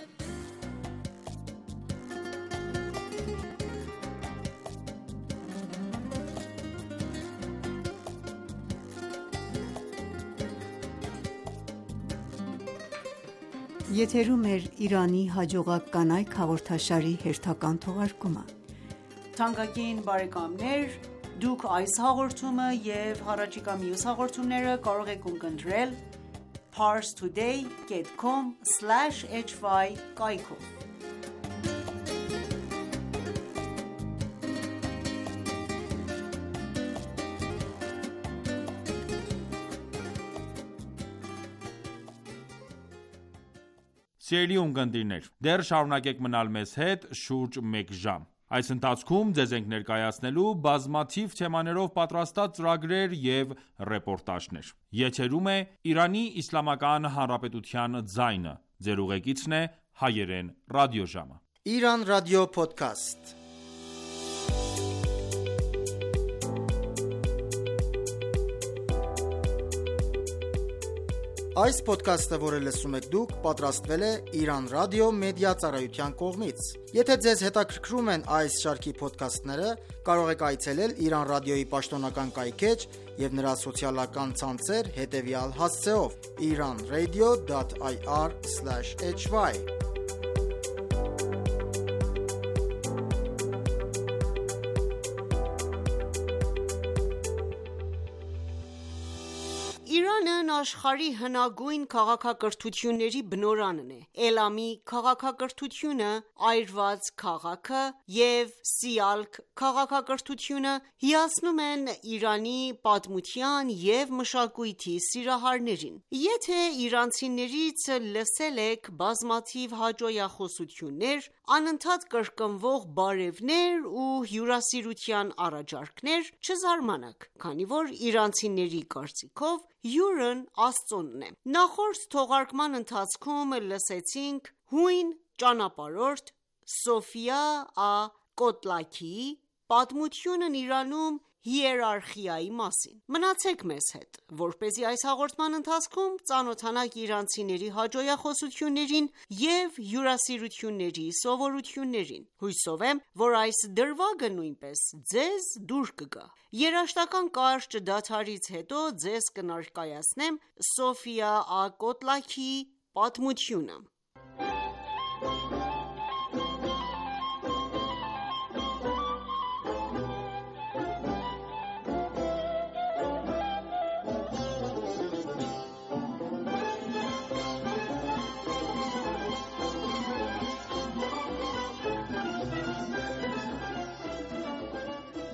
Սիրելի ունկնդիրներ, դեռ շարունակեք մնալ մեզ հետ շուրջ մեկ ժամ: Այս ընթացքում ձեզ ենք ներկայացնելու բազմաթիվ թեմաներով պատրաստած ծրագրեր և ռեպորտաժներ: Եթերում է «Իրանի Իսլամական Հանրապետության ձայնը», Ձեր ուղեկիցն է Հայերեն ռադիոժամը: Իրանական ռադիո փոդքասթ։ Այս փոդքասթը, որը լսում եք դուք, պատրաստվել է Իրանական ռադիո մեդիա ծառայության կողմից: Եթե ձեզ հետաքրքրում են այս շարքի փոդքասթները, կարող եք այցելել Իրանական ռադիոյի պաշտոնական կայքէջ և նրա սոցիալական ցանցեր հետևյալ հասցեով՝ իրանական ռադիո դոտ այ առ սլաշ էյչ վայ: Իրանն աշխարհի հնագույն քաղաքակրթությունների բնօրանն է: Էլամի քաղաքակրթությունը, այրված քաղաքը և Սիալք քաղաքակրթությունը հիացնում են Իրանի պատմության և մշակույթի սիրահարներին: Եթե իրանցիներից լսել եք բազմաթիվ հաճոյախոսություններ, անընդհատ կրկնվող բարևներ ու հյուրասիրության առաջարկներ, չզարմանաք, քանի որ իրանցիների կարծիքով հյուրն Աստծուն է: Նախորդ թողարկման ընթացքում լսեցինք հույն ճանապարհորդ Սոֆիա Ա.Կոտլաքիի պատմությունն Իրանում հիերարխիայի մասին: Մնացեք մեզ հետ, որպեսզի այս հաղորդման ընթացքում ծանոթանաք իրանցիների հաճոյախոսություններին և հյուրասիրությունների սովորույթներին: Հուսով եմ, որ այս դրվագը նույնպես ձեզ դուր կգա: Երաժշտական կարճ դադարից հետո ձեզ կներկայացնեմ Սոֆիա Ա.Կոտլաքիի պատմությունը: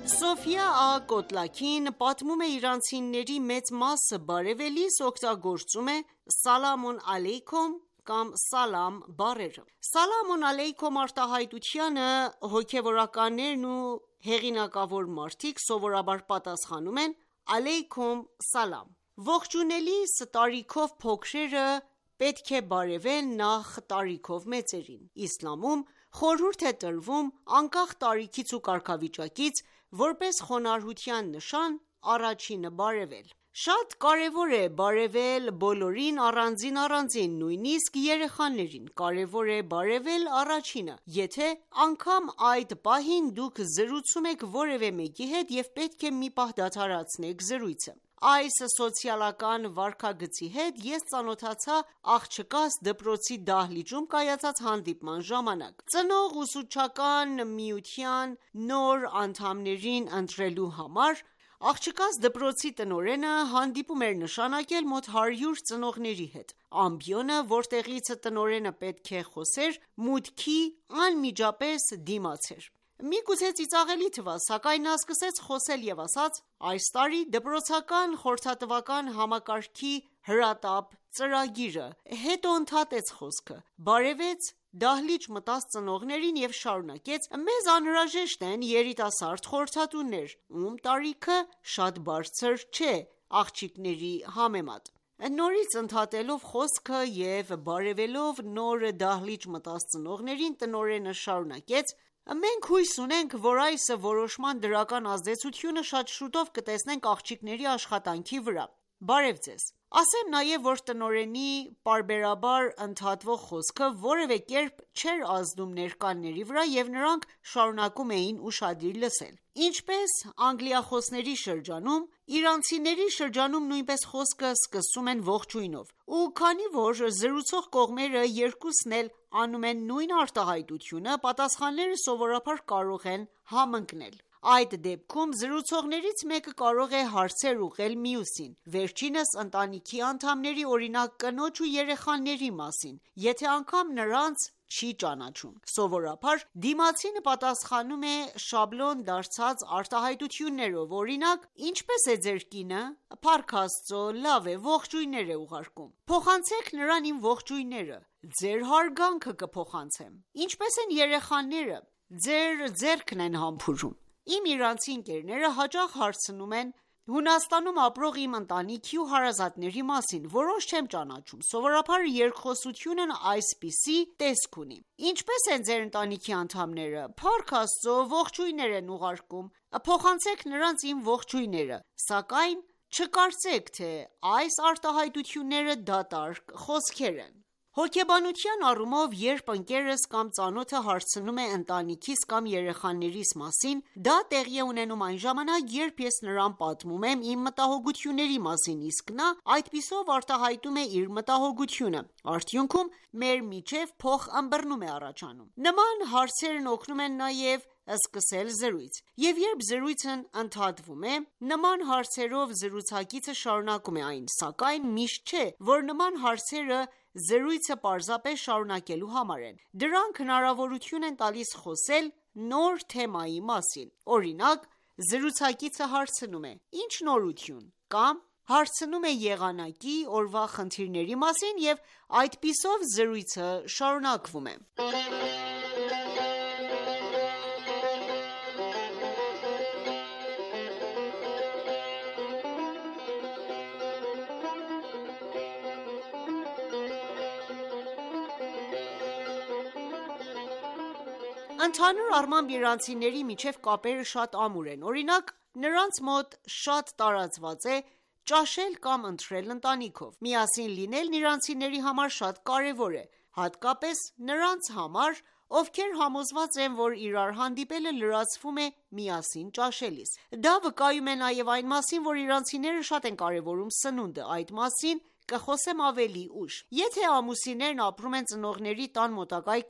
Սոֆիա Ա. Կոտլաքին պատմում է իրանցիների մեծ մասը բարևելիս օգտագործում է «Սալամուն ալեյքում» կամ «Սալամ» բառերը։ «Սալամուն ալեյքում» արտահայտությանը հոգևորականներն ու հեղինակավոր մարդիկ սովորաբար պատասխանում են «Ալեյքում սալամ»։ Ողջունելիս տարիքով փոքրերը պետք է բարևեն նախ տարիքով մեծերին։ Իսլամում խորհուրդ է տրվում անկախ տարիքից ու կարգավիճակից, որպես խոնարհության նշան, առաջինը բարևել։ Շատ կարևոր է բարևել բոլորին առանձին առանձին, նույնիսկ երեխաներին։ Կարևոր է բարևել առաջինը, եթե անգամ այդ պահին դուք զրուցում եք որևէ մեկի հետ և պետք է մի պահ դադարեցնեք զրույցը։ Այս սոցիալական վարքագծի հետ ես ծանոթացա աղջկաս դպրոցի դահլիճում կայացած հանդիպման ժամանակ։ Ծնող ուսուցչական միության նոր անդամներին ընտրելու համար աղջկաս դպրոցի տնօրենը հանդիպում էր նշանակել մոտ հարյուր ծնողների հետ։ Ամբիոնը, որտեղից տնօրենը պետք է խոսեր, մուտքի անմիջապես դիմաց էր։ Միգուցե ծիծաղելի թվա, սակայն նա սկսեց խոսել և ասաց. «Այս տարի դպրոցական խորհրդատվական համակարգի հրատապ ծրագիրը», հետո ընդհատեց խոսքը, բարևեց դահլիճ մտած ծնողներին և շարունակեց. «Մեզ անհրաժեշտ են երիտասարդ խորհրդատուներ, ում տարիքը շատ բարձր չէ աղջիկների համեմատ»։ Նորից ընդհատելով խոսքը և բարևելով նոր դահլիճ մտած ծնողներին, տնօրենը շարունակեց. «Մենք հույս ունենք, որ այս որոշման դրական ազդեցությունը շատ շուտով կտեսնենք աղջիկների աշխատանքի վրա։ Բարև ձեզ»։ Ասեմ նաև, որ տնօրենի պարբերաբար ընդհատվող խոսքը որևէ կերպ չէր ազդում ներկաների վրա, և նրանք շարունակում էին ուշադիր լսել։ Ինչպես անգլիախոսների շրջանում, իրանցիների շրջանում նույնպես խոսքը սկսում են ողջույնով, ու քանի որ զրուցող կողմերը երկուսն էլ անում են նույն արտահայտությունը, պատասխանները սովորաբար կարող են համընկնել։ Այդ դեպքում զրուցողներից մեկը կարող է հարցեր ուղղել մյուսին, վերջինս ընտանիքի անդամների, օրինակ կնոջ ու երեխաների մասին, եթե անգամ նրանց չի ճանաչում։ Սովորաբար դիմացինը պատասխանում է շաբլոն դարձած արտահայտություններով, օրինակ. «Ինչպե՞ս է ձեր կինը»։ «Փառք Աստծո, լավ է, ողջույններ է ուղարկում»։ «Փոխանցեք նրան իմ ողջույնները»։ «Ձեր հարգանքը կփոխանցեմ»։ «Ինչպե՞ս են երեխաները»։ «Ձեր ձեռքն են համբուրում»։ Իմ իրանցի ընկերները հաճախ հարցնում են Հունաստանում ապրող իմ ընտանիքի ու հարազատների մասին, որոնց չեմ ճանաչում։ Սովորաբար երկխոսությունն այսպիսի տեսք ունի. «Ինչպե՞ս են ձեր ընտանիքի անդամները»։ «Փառք Աստծո, ողջույններ են ուղարկում»։ «Փոխանցեք նրանց իմ ողջույնները»։ Սակայն չկարծեք, թե այս արտահայտությունները դատարկ խոսքեր են։ Հոգեբանության առումով, երբ ընկերս կամ ծանոթը հարցնում է ընտանիքիս կամ երեխաներիս մասին, դա տեղի է ունենում այն ժամանակ, երբ ես նրան պատմում եմ իմ մտահոգությունների մասին, իսկ նա այդպիսով արտահայտում է իր մտահոգությունը։ Արդյունքում մեր միջև փոխըմբռնում է առաջանում։ Նման հարցերն օգնում են նաև սկսել զրույց։ Եվ երբ զրույցն ընդհատվում է, նման հարցերով զրուցակիցը շարունակում է այն, սակայն միշտ չէ, որ նման հարցերը զրույցը պարզապես շարունակելու համար են։ Դրանք հնարավորություն են տալիս խոսել նոր թեմայի մասին։ Օրինակ, զրուցակիցը հարցնում է. «Ինչ նորություն» կամ հարցնում է եղանակի, օրվա խնդիրների մասին և այդպիսով զրույցը շարունակվում է։ Ընդհանուր առմամբ իրանցիների միջև կապերը շատ ամուր են։ Օրինակ, նրանց մոտ շատ տարածված է ճաշել կամ ընթրել ընտանիքով։ Միասին լինելն իրանցիների համար շատ կարևոր է, հատկապես նրանց համար, ովքեր համոզված են, որ իրար հանդիպելը լրացվում է միասին ճաշելիս։ Դա վկայում է նաև այն մասին, որ իրանցիները շատ են կարևորում սնունդը։ Այդ մասին կխոսեմ ավելի ուշ։ Եթե ամուսիններն ապրում են ծնողների տան մոտակայքում,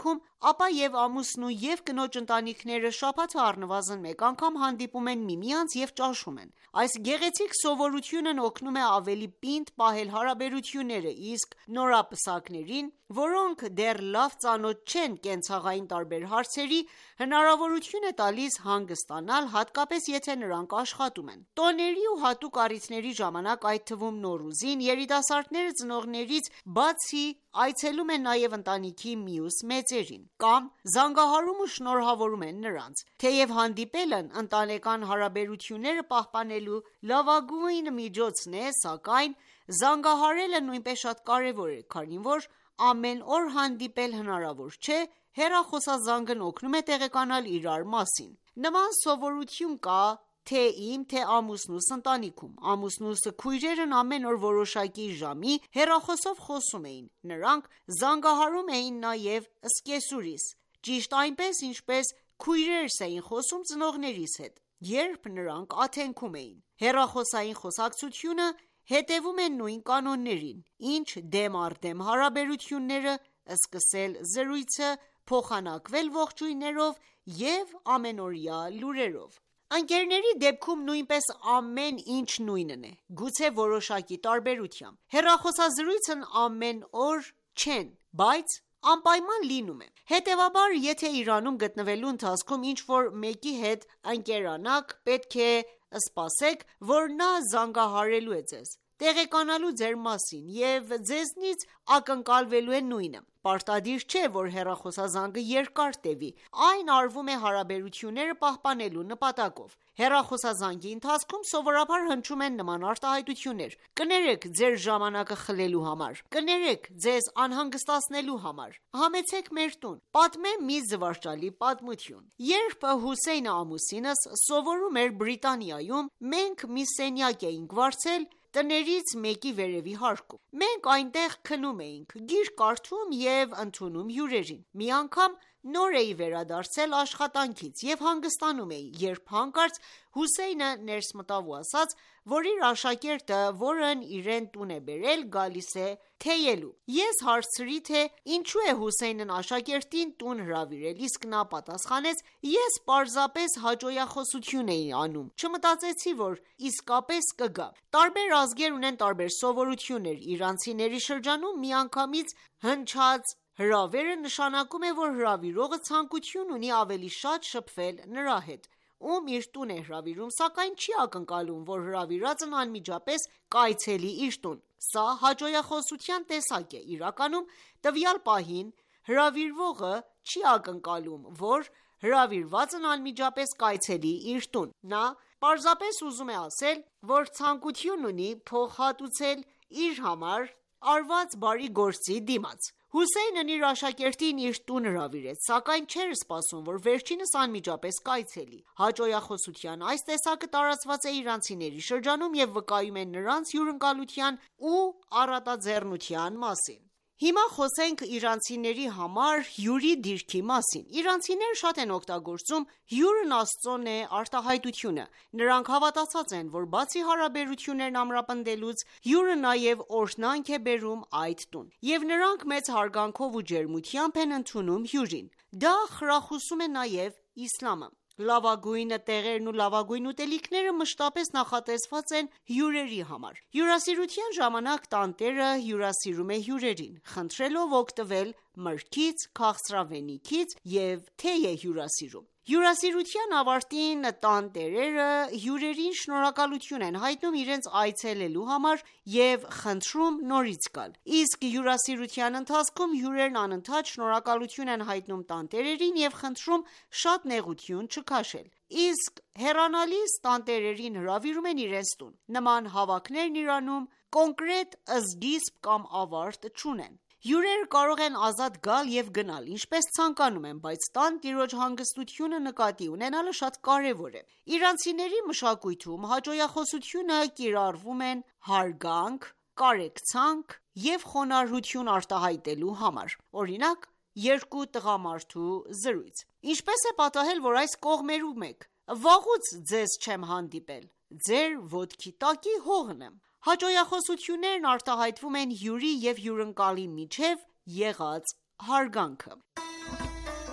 ապա և ամուսնու և կնոջ ընտանիքները շաբաթը առնվազն մեկ անգամ հանդիպում են միմյանց և ճաշում են: Այս գեղեցիկ սովորությունն օգնում է ավելի պինդ պահել հարաբերությունները, իսկ նորապսակներին, որոնք դեռ լավ ծանոթ չեն կենցաղային տարբեր հարցերի, հնարավորություն է տալիս հանգստանալ, հատկապես եթե նրանք աշխատում են: Տոների ու հատուկ առիթների ժամանակ, այդ թվում Նոռուզին, երիտասարդները ծնողներից բացի այցելում են նաև ընտանիքի մյուս մեծերին, կամ զանգահարում ու շնորհավորում են նրանց: Թեև հանդիպելն ընտանեկան հարաբերությունները պահպանելու լավագույն միջոցն է, սակայն զանգահարելը նույնպես շատ կարևոր է, քանի որ ամեն օր հանդիպել հնարավոր չէ, հեռախոսազանգն օգնում է տեղեկանալ իրար մասին: Նման սովորություն կա թե իմ, թե ամուսնուս ընտանիքում: Ամուսնուս քույրերն ամեն օր որոշակի ժամի հեռախոսով խոսում էին: Նրանք զանգահարում էին նաև սկեսուրիս, ճիշտ այնպես, ինչպես քույրերս էին խոսում ծնողներիս հետ, երբ նրանք աթենքում էին: Հեռախոսային խոսակցությունը հետևում է նույն կանոններին, ինչ դեմ առ դեմ հարաբերությունները, սկսել զրույցը, փոխանակվել ողջույններով և ամենօրյա լուրերով: Ընկերների դեպքում նույնպես ամեն ինչ նույնն է, գուցե որոշակի տարբերությամբ: Հեռախոսազրույցն ամեն օր չեն, բայց անպայման լինում է: Հետևաբար, եթե Իրանում գտնվելու ընթացքում ինչ-որ մեկի հետ ընկերանաք, պետք է սպասեք, որ նա զանգահարելու է ձեզ, տեղեկանալու ձեր մասին և ձեզնից ակնկալվելու է նույնը: Պարտադիր չէ, որ հեռախոսազանգը երկար տևի, այն արվում է հարաբերությունները պահպանելու նպատակով: Հեռախոսազանգի ընթացքում սովորաբար հնչում են նման արտահայտություններ. «Կներեք ձեր ժամանակը խլելու համար», «Կներեք ձեզ անհանգստացնելու համար», «Համեցեք մեր տուն», «Պատմեմ մի զվարճալի պատմություն»: Երբ Հուսեյնը ամուսինս սովորում էր Բրիտանիայում, մենք մի սենյակ էինք վարձել տներից մեկի վերևի հարկում: Մենք այնտեղ քնում էինք, գիրք կարդում և ընդունում հյուրերին: Մի անգամ նոր էի վերադարձել աշխատանքից և հանգստանում էի, երբ հանկարծ Հուսեյնը ներս մտավ ու ասաց, որ իր աշակերտը, որն իրեն տուն է բերել, գալիս է թեյելու: Ես հարցրի, թե ինչու է Հուսեյնն աշակերտին տուն հրավիրել, իսկ նա պատասխանեց. «Ես պարզապես հաճոյախոսություն էի անում, չմտածեցի, որ իսկապես կգա»: Տարբեր ազգեր ունեն տարբեր սովորություններ: Իրանցիների շրջանում միանգամից հնչած հրավերը նշանակում է, որ հրավիրողը ցանկություն ունի ավելի շատ շփվել նրա հետ, ում իր տուն է հրավիրում, սակայն չի ակնկալում, որ հրավիրածն անմիջապես կայցելի իր տուն: Սա հաճոյախոսության տեսակ է: Իրականում տվյալ պահին հրավիրվողը չի ակնկալում, որ հրավիրվածն անմիջապես կայցելի իր տուն: Նա պարզապես ուզում է ասել, որ ցանկություն ունի փոխհատուցել իր համար արված բարի գործի դիմաց: Հուսեյնն իր աշակերտին իր տուն հրավիրեց, սակայն չէր սպասում, որ վերջինս անմիջապես կայցելի: Հաճոյախոսության այս տեսակը տարածված է իրանցիների շրջանում և վկայում է նրանց հյուրընկալության ու առատաձեռնության մասին: Հիմա խոսենք իրանցիների համար հյուրի դիրքի մասին: Իրանցիները շատ են օգտագործում «հյուրն Աստծուն է» արտահայտությունը: Նրանք հավատացած են, որ բացի հարաբերություններն ամրապնդելուց, հյուրը նաև օրհնանք է բերում այդ տուն: Եվ նրանք մեծ հարգանքով ու ջերմությամբ են ընդունում հյուրին: Դա խրախուսում է նաև իսլամը: Լավագույն տեղերն ու լավագույն ուտելիքները մշտապես նախատեսված են հյուրերի համար: Հյուրասիրության ժամանակ տանտերը հյուրասիրում է հյուրերին, խնդրելով օգտվել մրգից, քաղցրավենիքից և թեյ է հյուրասիրում: Հյուրասիրության ավարտին տանտերերը հյուրերին շնորհակալություն են հայտնում իրենց այցելելու համար և խնդրում նորից գալ: Իսկ հյուրասիրության ընթացքում հյուրերն անընդհատ շնորհակալություն են հայտնում տանտերերին և խնդրում շատ նեղություն չքաշել: Իսկ հեռանալիս տանտերերին հրավիրում են իրենց տուն: Նման հավաքներն Իրանում կոնկրետ սկիզբ կամ ավարտ չունեն: Հյուրերը կարող են ազատ գալ և գնալ ինչպես ցանկանում են, բայց տան-տիրոջ հանգստությունը նկատի ունենալը շատ կարևոր է: Իրանցիների մշակույթում հաճոյախոսությունը կիրառվում են հարգանք, կարեկցանք և խոնարհություն արտահայտելու համար: Օրինակ, երկու տղամարդու զրույց: Ինչպե՞ս է պատահել, որ այս կողմերում եք: Վաղուց ձեզ չեմ հանդիպել: Ձեր ոտքի տակի հողն եմ: Հաճոյախոսություններն արտահայտվում են հյուրի և հյուրընկալի միջև եղած հարգանքը: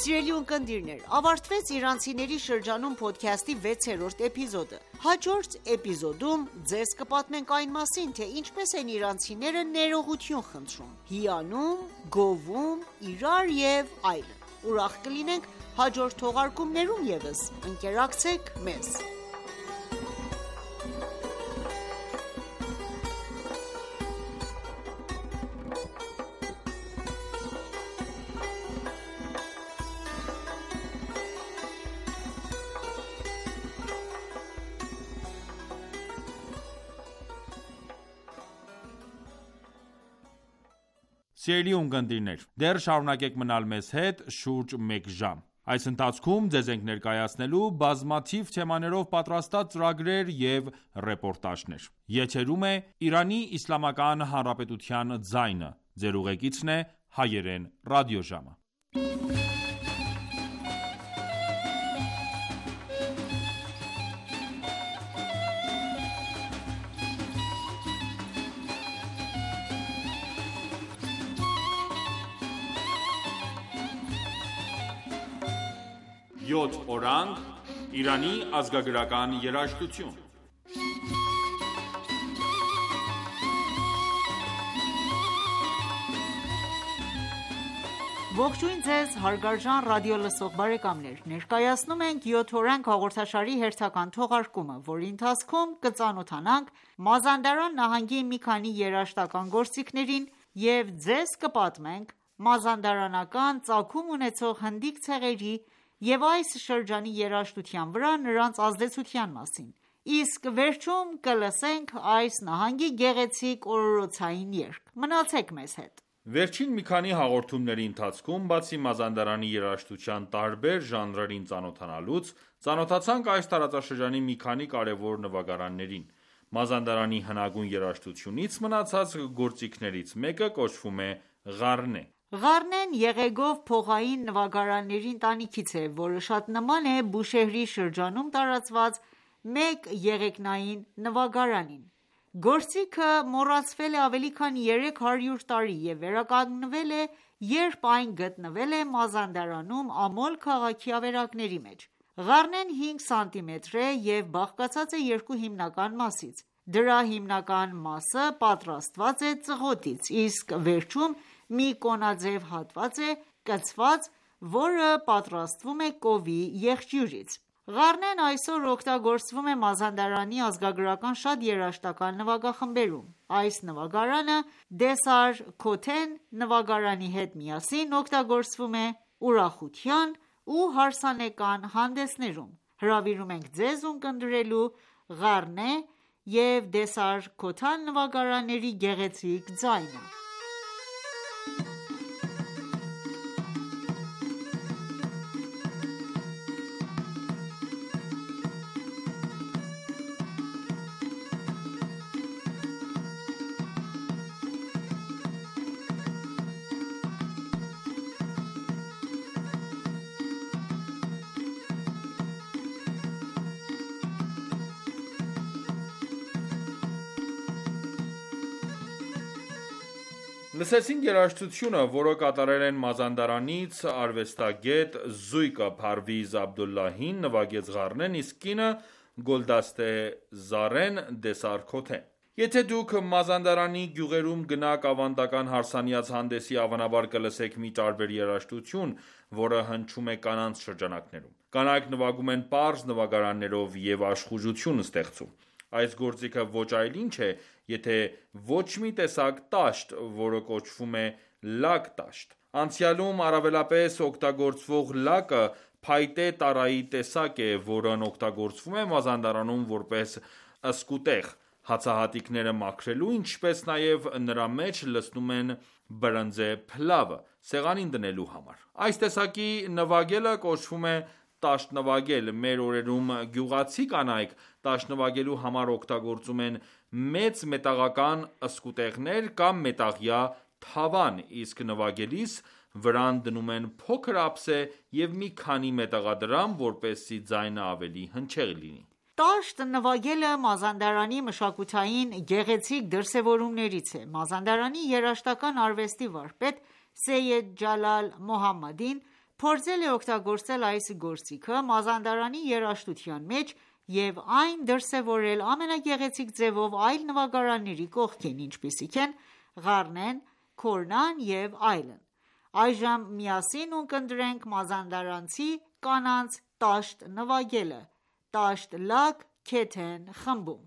Սիրելի ունկնդիրներ, ավարտվեց իրանցիների շրջանում փոդքասթի վեցերորդ էպիզոդը։ Հաջորդ էպիզոդում ձեզ կպատմենք այն մասին, թե ինչպես են իրանցիները ներողություն խնդրում, հիանում, գովում, իրար և այլն։ Ուրախ կլինենք հաջորդ թողարկումներում ևս։ Ընկերակցեք մեզ։ Սիրելի ունկնդիրներ, դեռ շարունակեք մնալ մեզ հետ շուրջ մեկ ժամ։ Այս ընթացքում ձեզ ենք ներկայացնելու բազմաթիվ թեմաներով պատրաստած ծրագրեր և ռեպորտաժներ։ Եթերում է Իրանի Իսլամական Հանրապետության ձայնը։ Ձեր ուղեկիցն է Հայերեն ռադիոժամը։ Յոթ օրանգ Իրանի ազգագրական երաժշտություն։ Ողջույն ձեզ հարգարժան ռադիոլսող բարեկամներ։ Ներկայացնում ենք յոթ օրանգ հաղորդաշարի հերթական թողարկումը, որի ընթացքում կծանոթանանք Մազանդարան նահանգի մի քանի երաժշտական գործիքներին և ձեզ կպատմենք մազանդարանական ծագում ունեցող հնդիկ ցեղերի և այս շրջանի երաժշտության վրա նրանց ազդեցության մասին։ Իսկ վերջում կլսենք այս նահանգի գեղեցիկ օրորոցային երգ։ Մնացեք մեզ հետ։ Վերջին մի քանի հաղորդումների ընթացքում, բացի Մազանդարանի երաժշտության տարբեր ժանրերին ծանոթանալուց, ծանոթացանք այս տարածաշրջանի մի քանի կարևոր նվագարաններին։ Մազանդարանի հնագույն երաժշտությունից մնացած գործիքներից մեկը կոչվում է ղարնե։ Ղարնեն եղեգով փողային նվագարանների ընտանիքից է, որը շատ նման է Բուշեհրի շրջանում տարածված մեկ եղեգնային նվագարանին։ Գործիքը մոռացվել է ավելի քան երեք հարյուր տարի և վերականգնվել է, երբ այն գտնվել է Մազանդարանում Ամոլ քաղաքի ավերակների մեջ։ Ղարնեն հինգ սանտիմետր է և բաղկացած է երկու հիմնական մասից։ Դրա հիմնական մասը պատրաստված է ծղոտից, իսկ վերջում մի կոնաձև հատված է կցված, որը պատրաստվում է կովի եղջյուրից։ Ղարնեն այսօր օգտագործվում է Մազանդարանի ազգագրական շատ երաժշտական նվագախմբերում։ Այս նվագարանը Դեսար Քոթեն նվագարանի հետ միասին օգտագործվում է ուրախության ու հարսանեկան հանդեսներում։ Հրավիրում ենք ձեզ ունկնդրելու Ղարնե և Դեսար Քոթան նվագարանների գեղեցիկ ձայնը։ Լսեցինք երաժշտությունը, որը կատարել են Մազանդարանից արվեստագետ Զույկը Փարվիզ Աբդոլլահին, նվագեց ղարնեն, իսկ կինը Գոլդաստե Զարեն Դեսար Քոթեն։ Եթե դուք Մազանդարանի գյուղերում գնաք ավանդական հարսանյաց հանդեսի, հավանաբար կլսեք մի տարբեր երաժշտություն, որը հնչում է կանանց շրջանակներում։ Կանայք նվագում են պարզ նվագարաններով և աշխուժություն ստեղծում։ Այս գործիքը ոչ այլ ինչ է, եթե ոչ մի տեսակ տաշտ, որը կոչվում է լակ տաշտ։ Անցյալում առավելապես օգտագործվող լակը փայտե տարայի տեսակ է, որն օգտագործվում է Մազանդարանում որպես սկուտեղ հացահատիկները մաքրելու, ինչպես նաև նրա մեջ լցնում են բրնձե փլավը սեղանին դնելու համար։ Այս տեսակի նվագելը կոչվում է տաշտ նվագել։ Մեր օրերում գյուղացի կանայք տաշտ նվագելու համար օգտագործում են մեծ մետաղական սկուտեղներ կամ մետաղյա թավան, իսկ նվագելիս վրան դնում են փոքր ափսե և մի քանի մետաղադրամ, որպեսզի ձայնը ավելի հնչեղ լինի։ Տաշտ նվագելը Մազանդարանի մշակութային գեղեցիկ դրսևորումներից է։ Մազանդարանի երաժշտական արվեստի վարպետ Սեյեդ Ջալալ Մոհամմադին փորձել է օգտագործել այս գործիքը մազանդարանի երաժշտության մեջ և այն դրսևորել ամենագեղեցիկ ձևով այլ նվագարանների կողքին, ինչպիսիք են Ղարնեն, Քորնան և այլն: Այժմ միասին ունկնդրենք մազանդարանցի կանանց տաշտ նվագելը «Տաշտ լաք քեթեն» խմբում: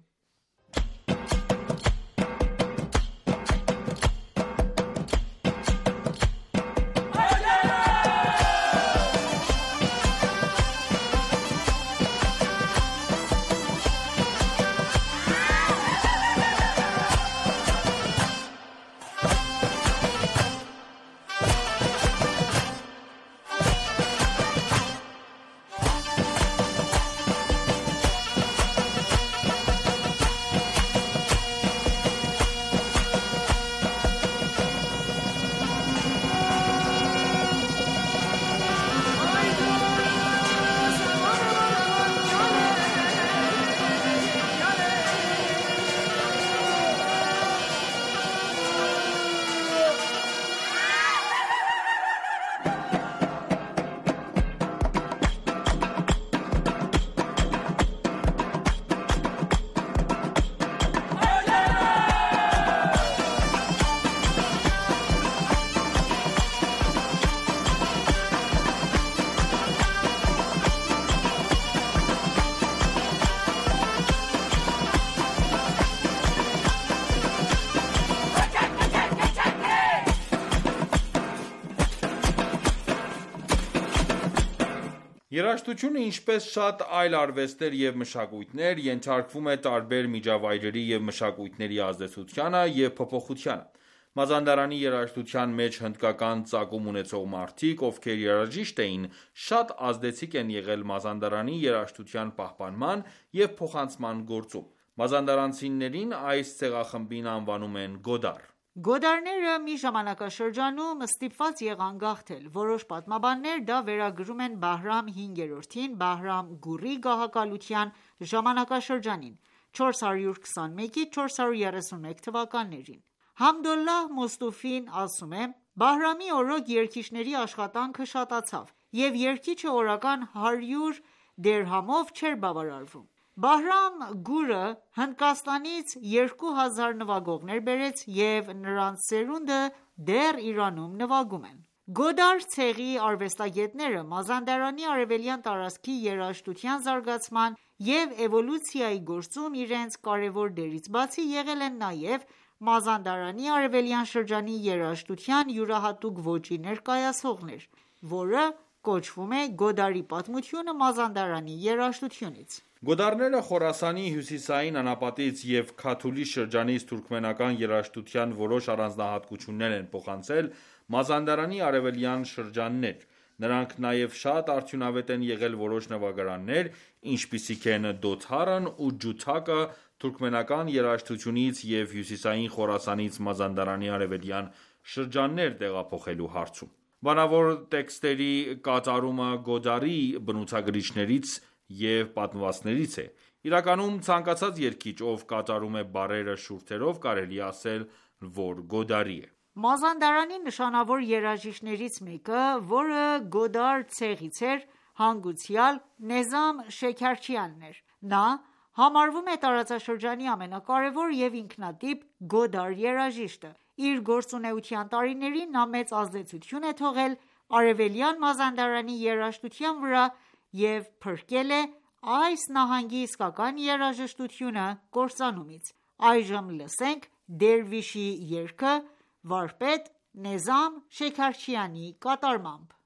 Երաժշտությունը, ինչպես շատ այլ արվեստներ և մշակույթներ, ենթարկվում է տարբեր միջավայրերի և մշակույթների ազդեցությանը և փոփոխությանը: Մազանդարանի երաժշտության մեջ հնդկական ծագում ունեցող մարդիկ, ովքեր երաժիշտ էին, շատ ազդեցիկ են եղել մազանդարանի երաժշտության պահպանման և փոխանցման գործում: Մազանդարանցիներին այս ցեղախմբին անվանում են գոդար: Գոդարները մի ժամանակաշրջանում ստիպված եղան գաղթել: Որոշ պատմաբաններ դա վերագրում են Բահրամ հինգերորդին Բահրամ-Գուրի գահակալության ժամանակաշրջանին (չորս հարյուր քսանմեկից չորս հարյուր երեսունմեկ թվականներին): Համդոլլահ Մոստուֆին ասում է. «Բահրամի օրոք երգիչների աշխատանքը շատացավ, և երգիչը օրական հարյուր դերհամով չէր բավարարվում: Բահրամ-Գուրը Հնդկաստանից երկու հազար նվագողներ բերեց և նրանց սերունդը դեռ Իրանում նվագում են»: Գոդար ցեղի արվեստագետները Մազանդարանի արևելյան տարածքի երաժշտության զարգացման և էվոլյուցիայի գործում իրենց կարևոր դերից բացի, եղել են նաև Մազանդարանի արևելյան շրջանի երաժշտության յուրահատուկ ոճի ներկայացուցիչներ, որը կոչվում է Գոդարի պատմությունը Մազանդարանի երաժշտությունից: Գոդարները Խորասանի հյուսիսային անապատից և Քաթուլի շրջանից թուրքմենական երաժշտության որոշ առանձնահատկություններ են փոխանցել Մազանդարանի արևելյան շրջաններ: Նրանք նաև շատ արդյունավետ են եղել որոշ նվագարաններ, ինչպիսիք են Դոդարն ու Ջութակը թուրքմենական երաժշտությունից և հյուսիսային Խորասանից Մազանդարանի արևելյան շրջաններ տեղափոխելու հարցում: Բանավոր տեքստերի կատարումը Գոդարի բնութագրիչներից և պատմվածքներից է: Իրականում ցանկացած երգիչ, ով կատարում է բառերը շուրթերով, կարելի է ասել, որ գոդարի է: Մազանդարանի նշանավոր երաժիշտներից մեկը, որը Գոդար ցեղից էր, հանգուցյալ Նեզամ Շեքարչիանն էր: Նա համարվում է տարածաշրջանի ամենակարևոր և ինքնատիպ գոդար երաժիշտը: Իր գործունեության տարիներին նա մեծ ազդեցություն է թողել արևելյան Մազանդարանի երաժշտության վրա և փրկել է այս նահանգի իսկական երաժշտությունը կործանումից: Այժմ լսենք Դերվիշի երգը վարպետ Նեզամ Շեքարչիանի կատարմամբ: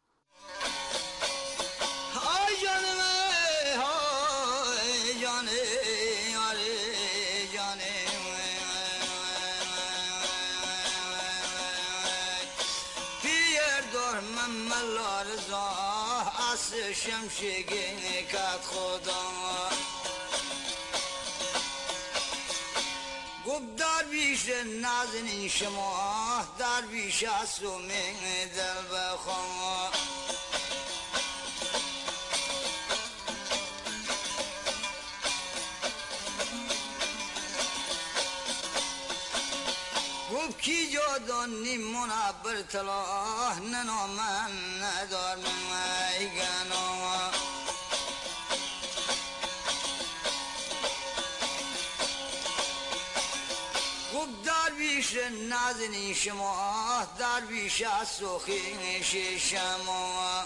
گفت کی جادانی منبر تلاه ننا من ندار من گنا گفت درویش نازنین شما درویش از سخیش شما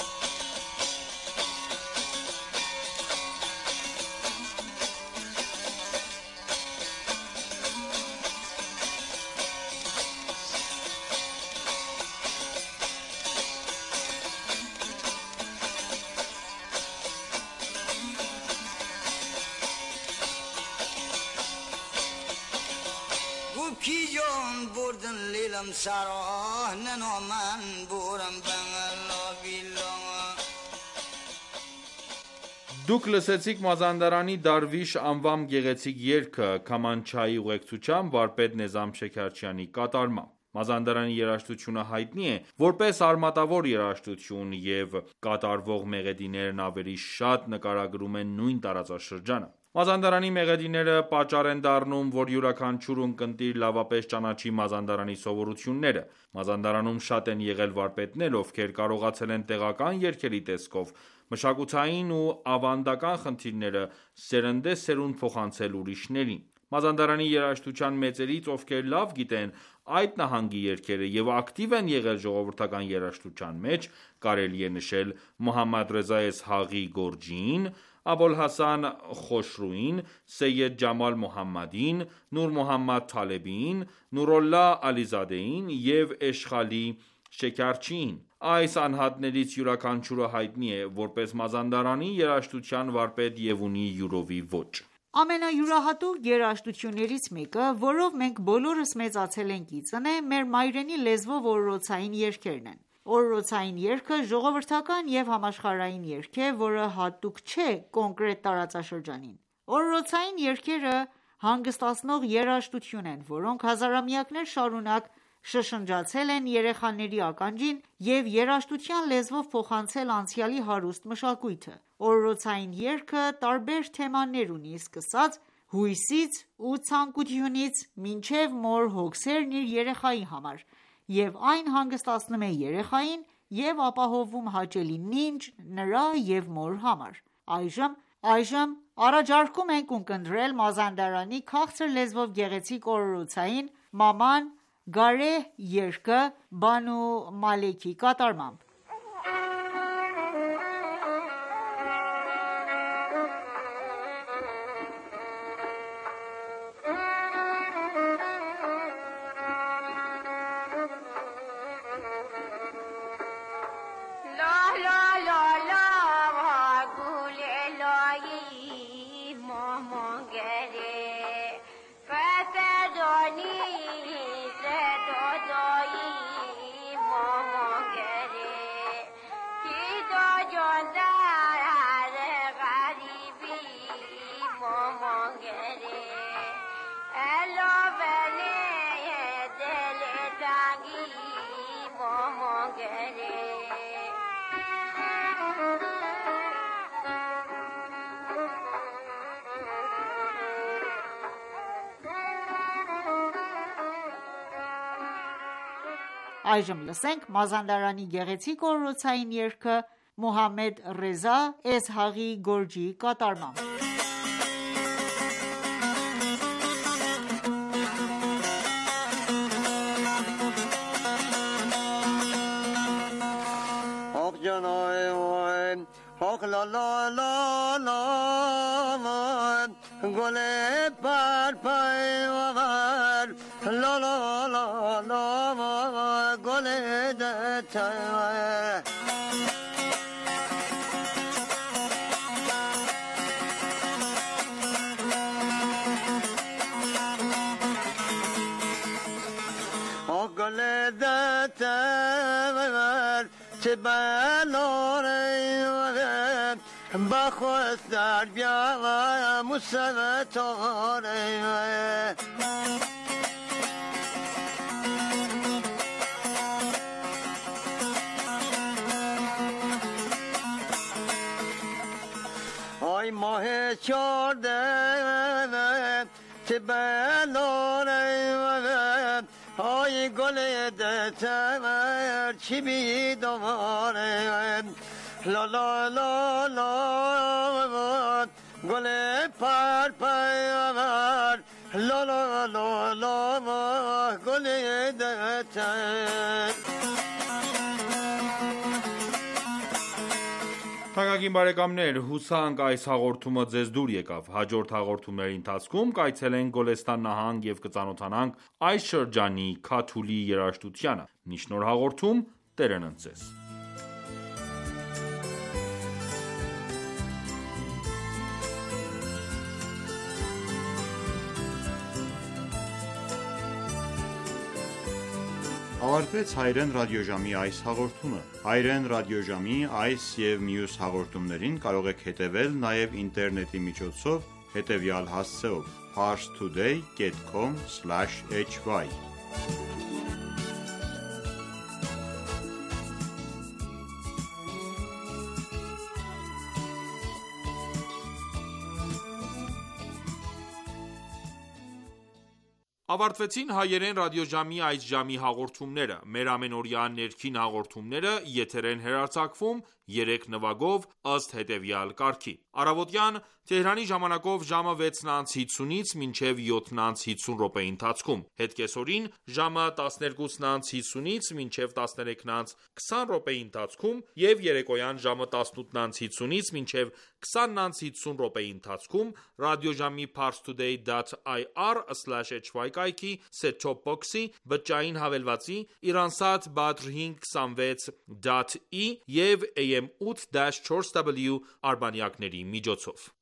کی جان بردن لیلم سراه ننا من بورم بنگلا بیلا Դուք լսեցիք Մազանդարանի Դարվիշ անվամ գեղեցիկ երգը Քամանչայի ուղեկցությամբ վարպետ Նեզամ Շեքարչյանի կատարմամբ։ Մազանդարանի երաժշտությունը հայտնի է որպես արմատավոր երաժշտություն և կատարվող մեղեդիներն ավելի շատ նկարագրում են նույն տարածաշրջանը։ Մազանդարանի մեղեդիները պատճառ են դառնում, որ յուրաքանչյուր ունկնդիր լավապես ճանաչի Մազանդարանի սովորությունները։ Մազանդարանում շատ են եղել վարպետներ, ովքեր կարողացել են տեղական երգերի տեսքով մշակութային ու ավանդական խնդիրները սերնդեսերունդ փոխանցել ուրիշներին։ Մազանդարանի երաժշտության մեծերից, ովքեր լավ գիտեն այդ նահանգի երգերը և ակտիվ են եղել ժողովրդական երաժշտության մեջ, կարելի է նշել Մոհամմադ Ռեզա Էսհաղի Գորջիին, Աբոլհասան Խոշրուին, Սեյեդ Ջամալ Մոհամմադին, Նուր Մոհամմադ Թալեբիին, Նուրոլլա Ալիզադեին և Էշխալի Շեքարչիին։ Այս անհատներից յուրաքանչյուրը հայտնի է որպես Մազանդարանի երաժշտության վարպետ և ունի յուրովի ոճ։ Ամենայուրահատուկ երաժշտություններից մեկը, որով մենք բոլորս մեծացել ենք իծն է, մեր մայրենի լեզվով օրորոցային երգերն են։ Օրորոցային երգը ժողովրդական և համաշխարհային երգ է, որը հատուկ չէ կոնկրետ տարածաշրջանին։ Օրորոցային երգերը հանգստացնող երաժշտություն են, որոնք հազարամյակներ շարունակ շշնջացել են երեխաների ականջին և երաժշտության լեզվով փոխանցել անցյալի հարուստ մշակույթը։ Օրորոցային երգը տարբեր թեմաներ ունի, սկսած հույսից ու ցանկությունից մինչև մոր հոգսերն իր երեխայի համար, և այն հանգստացնում է երեխային և ապահովում հաճելի նինջ նրա և մոր համար։ Այժմ Այժմ առաջարկում ենք ունկնդրել Մազանդարանի քաղցր լեզվով գեղեցիկ օրորոցային «Մաման Գարեհ» երգը Բանու Մալեքի կատարմամբ։ Այժմ լսենք Մազանդարանի գեղեցիկ օրորոցային երգը Մոհամմադ Ռեզա Էսհաղի Գորջիի կատարմամբ։ Ay mahe çorde te belore های گل دتر چی بی دواره لا لا لا لا گل پر پر لا لا لا لا گل دتر. Թանկագին բարեկամներ, հուսանք այս հաղորդումը ձեզ դուր եկավ։ Հաջորդ հաղորդումների ընթացքում կայցելենք Գոլեստան նահանգ և կծանոթանանք այս շրջանի Քաթուլի երաժշտությանը։ Մինչ նոր հաղորդում Տերն ընդ ձեզ։ Ավարտվեց հայրեն ռադիոժամի այս հաղորդումը։ Հայրեն ռադիոժամի այս և մյուս հաղորդումներին կարող եք հետևել նաև ինտերնետի միջոցով հետևյալ հասցեով՝ parstoday dot com slash h y Ավարտվեցին հայերեն ռադիոժամի այս ժամի հաղորդումները։ Մեր ամենօրյա ներքին հաղորդումները եթեր են հեռարձակվում երեք նվագով ըստ հետևյալ կարգի։ Առավոտյան Թեհրանի ժամանակով ժամը վեցն անց հիսունից մինչև յոթն անց հիսուն րոպեի ընթացքում, հետկեսօրին ժամը տասներկուսն անց հիսունից մինչև տասներեքն անց քսան րոպեի ընթացքում և երեկոյան ժամը տասնութն անց հիսունից մինչև քսանն անց հիսուն րոպեի ընթացքում ռադիոժամի parstoday dot i r slash h y կայքի set-top box-ի, բջջային հավելվածի, Iransat Badr հինգ քսանվեց dot e և A M eight dash four W արբանյակների միջոցով։